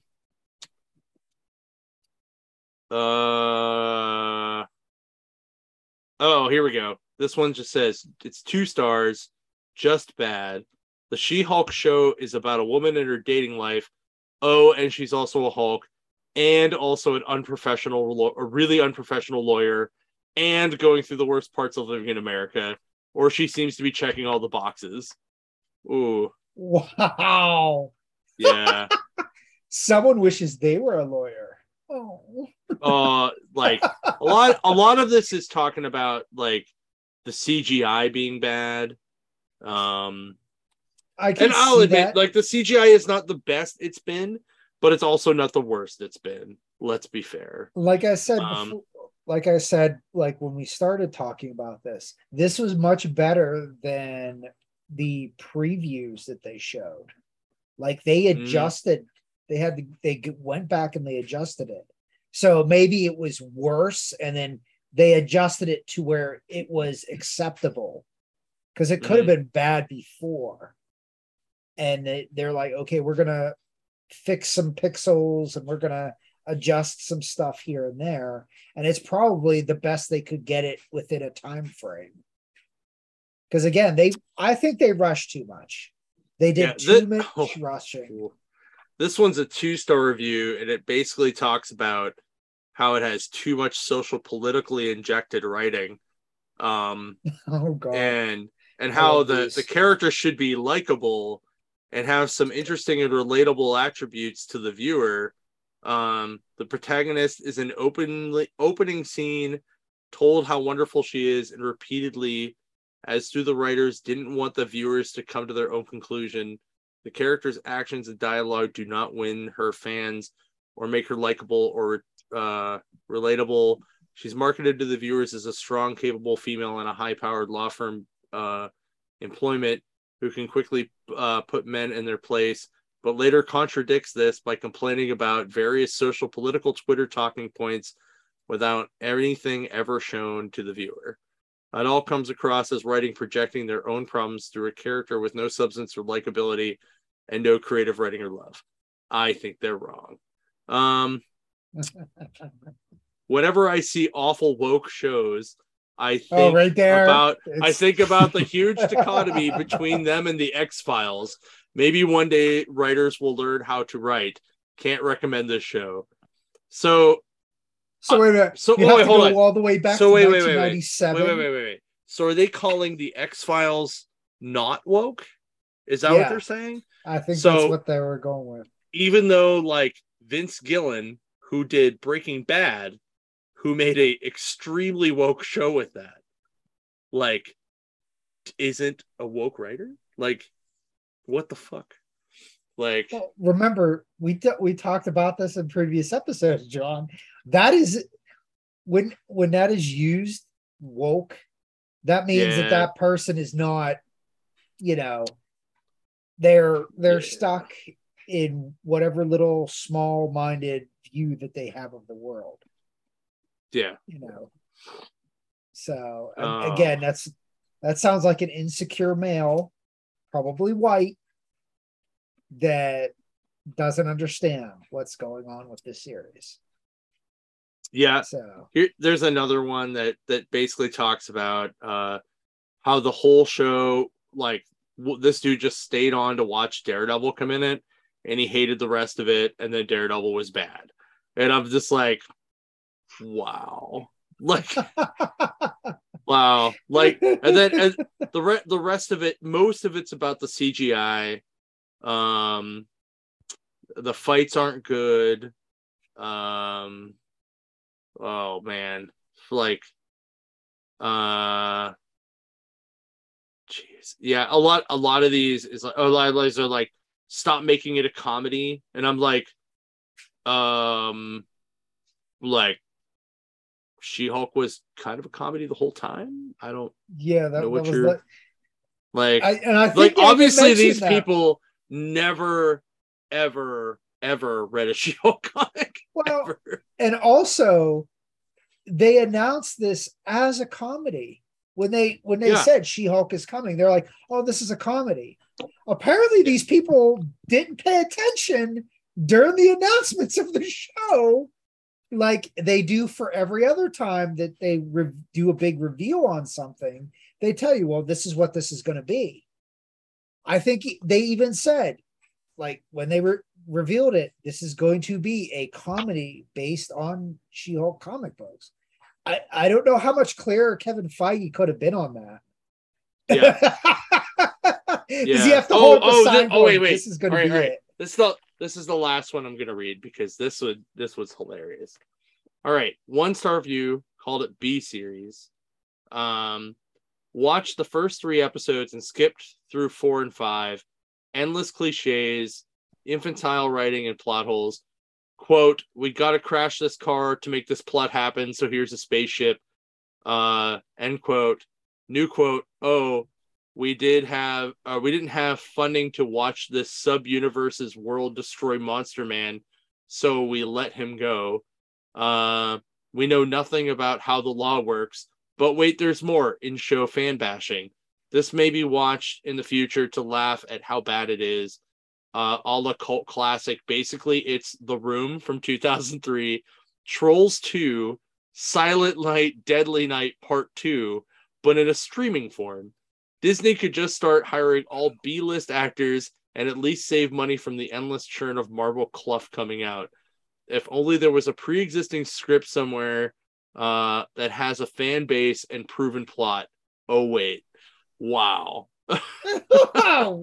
Uh. Oh, here we go. This one just says it's two stars, just bad. The She-Hulk show is about a woman in her dating life. Oh, and she's also a Hulk, and also an unprofessional, a really unprofessional lawyer, and going through the worst parts of living in America. Or she seems to be checking all the boxes. Ooh. Wow. Yeah. Someone wishes they were a lawyer. Oh. uh, like a lot, a lot of this is talking about like the C G I being bad. Um, I can and I'll see admit, that. like the C G I is not the best it's been, but it's also not the worst it's been. Let's be fair. Like I said um, before, like I said, like when we started talking about this, this was much better than the previews that they showed. Like they adjusted, mm. they had to, they went back and they adjusted it. So maybe it was worse, and then they adjusted it to where it was acceptable, because it could mm. have been bad before. And they, they're like, okay, we're gonna fix some pixels and we're gonna adjust some stuff here and there, and it's probably the best they could get it within a time frame. Because again, they I think they rushed too much. They did yeah, too much oh, rushing. This one's a two-star review, and it basically talks about how it has too much social politically injected writing. Um oh god. And and how the, the character should be likable and have some interesting and relatable attributes to the viewer. Um, the protagonist is an openly opening scene told how wonderful she is, and repeatedly, as do the writers, didn't want the viewers to come to their own conclusion. The character's actions and dialogue do not win her fans or make her likable or uh, relatable. She's marketed to the viewers as a strong, capable female in a high-powered law firm uh, employment who can quickly uh, put men in their place, but later contradicts this by complaining about various social political Twitter talking points without anything ever shown to the viewer. It all comes across as writing projecting their own problems through a character with no substance or likability and no creative writing or love. I think they're wrong. Um, whenever I see awful woke shows, I think oh, right there. about It's... I think about the huge dichotomy between them and the X-Files. Maybe one day writers will learn how to write. Can't recommend this show. So So wait a minute. So you oh, have wait, to hold go on. all the way back so to wait, nineteen ninety-seven. Wait, wait, wait, wait, wait. So are they calling the X-Files not woke? Is that yeah, what they're saying? I think so, that's what they were going with. Even though like Vince Gillen, who did Breaking Bad, who made a extremely woke show with that, like, isn't a woke writer? Like, what the fuck? Like, well, remember we t- we talked about this in previous episodes, John. That is when when that is used woke, that means yeah. that that person is not, you know, they're they're yeah. stuck in whatever little small-minded view that they have of the world. Yeah, you know. So uh, again, that's that sounds like an insecure male, probably white, that doesn't understand what's going on with this series. Yeah. So here, there's another one that that basically talks about uh, how the whole show, like w- this dude just stayed on to watch Daredevil come in it, and he hated the rest of it, and then Daredevil was bad, and I'm just like, wow, like, wow, like, and then and the re- the rest of it, most of it's about the C G I. Um, the fights aren't good. Um. Oh man, like, uh, jeez, yeah, a lot, a lot of these is like, a lot of these are like, stop making it a comedy, and I'm like, um, like, She-Hulk was kind of a comedy the whole time. I don't, yeah, that, know what that was you're, like, like, I, and I think like obviously these that. people never, ever, ever read a She-Hulk comic. Well, ever. And also, they announced this as a comedy when they when they Yeah. said She-Hulk is coming. They're like, "Oh, this is a comedy." Apparently, yeah. these people didn't pay attention during the announcements of the show, like they do for every other time that they re- do a big reveal on something. They tell you, "Well, this is what this is going to be." I think they even said, like when they re- revealed it, this is going to be a comedy based on She-Hulk comic books. I, I don't know how much clearer Kevin Feige could have been on that. Yeah. Does yeah. he have to oh, hold up oh, a sign this, oh, wait, wait. This is going to right, be right. it. This is the this is the last one I'm going to read because this would this was hilarious. All right, one star review, called it B series. Um, watched the first three episodes and skipped through four and five. Endless cliches, infantile writing, and plot holes. Quote, we got to crash this car to make this plot happen, so here's a spaceship. Uh, end quote. New quote, oh, we did have, uh, we didn't have funding to watch this sub-universe's world destroy Monster Man, so we let him go. Uh, we know nothing about how the law works, but wait, there's more. In-show fan bashing. This may be watched in the future to laugh at how bad it is. Uh, a la cult classic. Basically, it's The Room from two thousand three, Trolls two, Silent Night, Deadly Night Part two, but in a streaming form. Disney could just start hiring all B-list actors and at least save money from the endless churn of Marvel Cluff coming out. If only there was a pre-existing script somewhere uh, that has a fan base and proven plot. Oh, wait. Wow. Wow.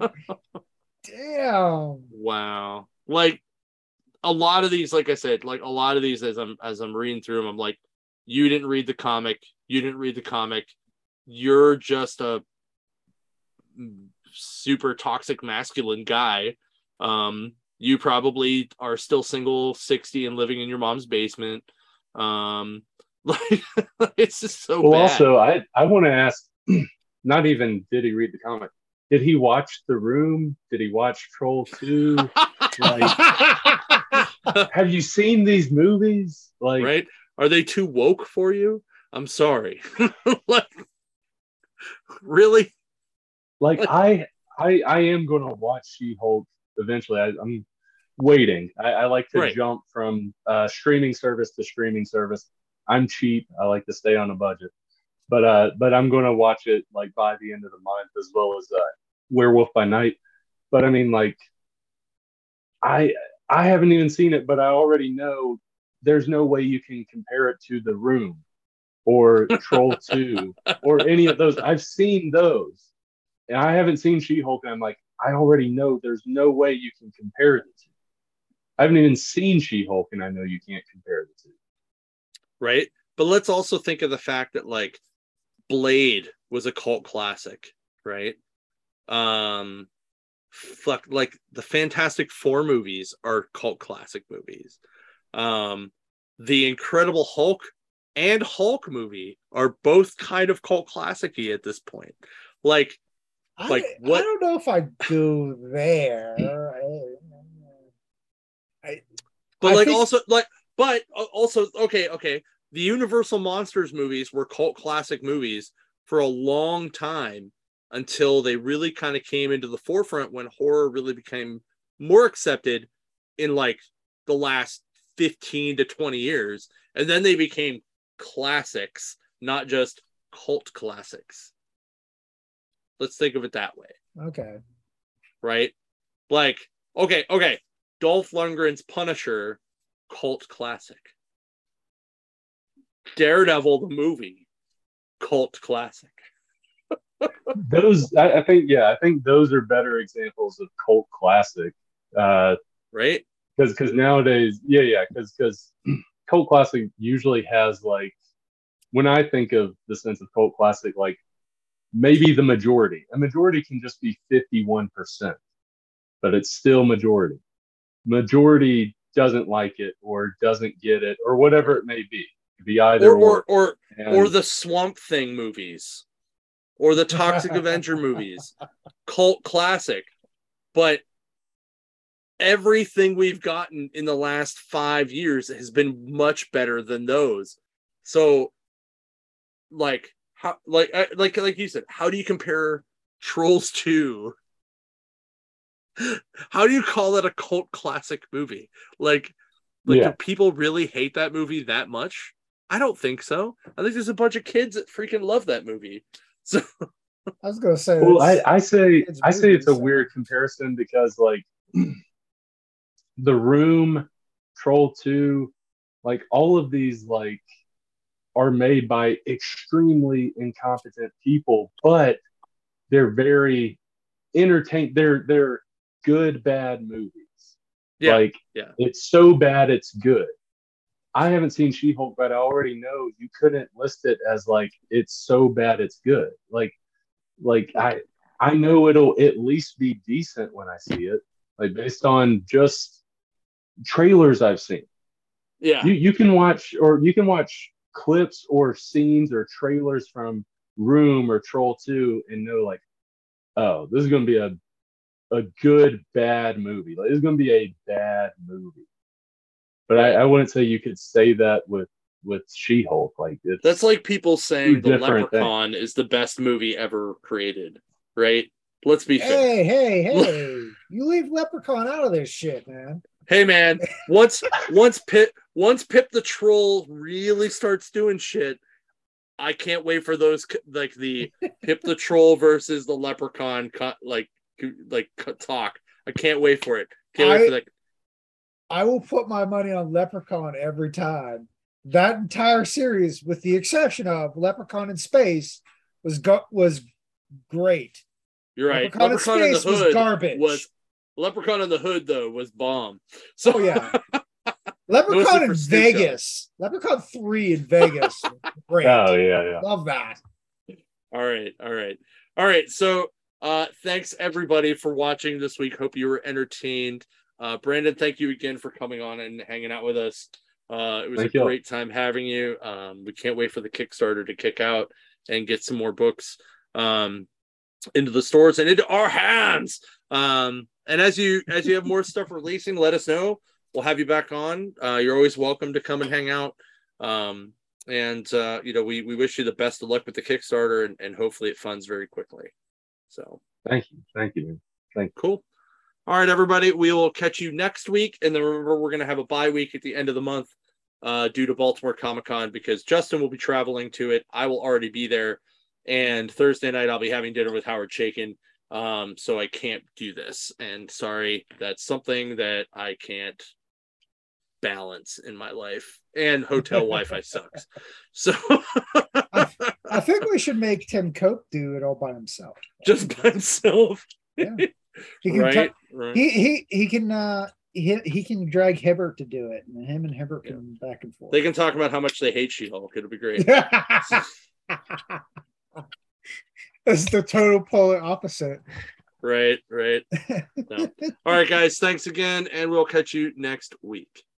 Damn. Wow. Like a lot of these, like I said, like a lot of these as I'm as I'm reading through them, I'm like, you didn't read the comic. You didn't read the comic. You're just a super toxic masculine guy. Um, you probably are still single, sixty, and living in your mom's basement. Um, like it's just so well, bad. Also, I I want to ask, not even did he read the comic? Did he watch The Room? Did he watch Troll two? Like, have you seen these movies? Like, right? Are they too woke for you? I'm sorry. Like, really? Like, like I I I am gonna watch She-Hulk eventually. I, I'm waiting. I, I like to right. jump from uh, streaming service to streaming service. I'm cheap. I like to stay on a budget. But uh, but I'm gonna watch it like by the end of the month, as well as uh, Werewolf by Night. But I mean, like, I I haven't even seen it, but I already know there's no way you can compare it to The Room or Troll two or any of those. I've seen those, and I haven't seen She-Hulk, and I'm like, I already know there's no way you can compare the two. I haven't even seen She-Hulk, and I know you can't compare the two. Right? But let's also think of the fact that, like, Blade was a cult classic, right? Um, fuck, like the Fantastic Four movies are cult classic movies. Um, the Incredible Hulk and Hulk movie are both kind of cult classic-y at this point. Like, I, like what? I don't know if I go there. I, I, but I like think... also like, but also okay, okay. The Universal Monsters movies were cult classic movies for a long time until they really kind of came into the forefront when horror really became more accepted in like the last fifteen to twenty years. And then they became classics, not just cult classics. Let's think of it that way. Okay. Right? Like, okay, okay. Dolph Lundgren's Punisher, cult classic. Daredevil, the movie, cult classic. Those, I, I think, yeah, I think those are better examples of cult classic. Uh, right? Because because nowadays, yeah, yeah, because because cult classic usually has, like, when I think of the sense of cult classic, like, maybe the majority. A majority can just be fifty-one percent, but it's still majority. Majority doesn't like it or doesn't get it or whatever it may be. It could be either or. Or, or, or, and... or the Swamp Thing movies. Or the Toxic Avenger movies. Cult classic. But everything we've gotten in the last five years has been much better than those. So, like, how, like, like, like you said, how do you compare Trolls two? How do you call that a cult classic movie? Like, like, yeah. Do people really hate that movie that much? I don't think so. I think there's a bunch of kids that freaking love that movie. So, I was gonna say, well, I, I say, I say it's a so. weird comparison because, like, The Room, Troll two, like, all of these, like, are made by extremely incompetent people, but they're very entertaining. They're they're good bad movies. Yeah, like, yeah, it's so bad it's good. I haven't seen She-Hulk, but I already know you couldn't list it as, like, it's so bad it's good. Like, like I I know it'll at least be decent when I see it, like, based on just trailers I've seen. Yeah, you you can watch or you can watch clips or scenes or trailers from Room or Troll two and know, like, oh, this is going to be a a good bad movie. Like, it's going to be a bad movie. But I, I wouldn't say you could say that with with She-Hulk. Like, it's that's like people saying the Leprechaun things. Is the best movie ever created, right? Let's be fair. Hey, hey, hey! You leave Leprechaun out of this shit, man. Hey, man! Once once Pip once Pip the Troll really starts doing shit, I can't wait for those, like, the Pip the Troll versus the Leprechaun cut like like talk. I can't wait for it. Can't I, wait for that. I will put my money on Leprechaun every time. That entire series, with the exception of Leprechaun in Space, was go- was great. You're right. Leprechaun, Leprechaun in in Space the Hood was garbage. Was Leprechaun in the Hood though was bomb. So oh yeah. Leprechaun in Vegas. Leprechaun three in Vegas. Great. Oh yeah, yeah. Love that. All right, all right, all right. So Uh, thanks everybody for watching this week. Hope you were entertained. Uh, Brandon, thank you again for coming on and hanging out with us. Uh, it was thank a you. great time having you. Um, we can't wait for the Kickstarter to kick out and get some more books um, into the stores and into our hands. Um, and as you as you have more stuff releasing, let us know. We'll have you back on. Uh, you're always welcome to come and hang out. Um, and uh, you know, we we wish you the best of luck with the Kickstarter, and, and hopefully it funds very quickly. So thank you, thank you, thank you. Cool. All right, everybody. We will catch you next week, and then remember we're going to have a bye week at the end of the month uh, due to Baltimore Comic Con because Justin will be traveling to it. I will already be there, and Thursday night I'll be having dinner with Howard Chaykin. Um, so I can't do this, and sorry, that's something that I can't balance in my life. And hotel Wi-Fi sucks. So I, I think we should make Tim Cope do it all by himself. Just by himself. Yeah. He can right, t- right. He he he can uh he, he can drag Hibbert to do it, and him and Hibbert can yeah. back and forth. They can talk about how much they hate She-Hulk. It'll be great. It's the total polar opposite. Right, right. No. All right, guys. Thanks again, and we'll catch you next week.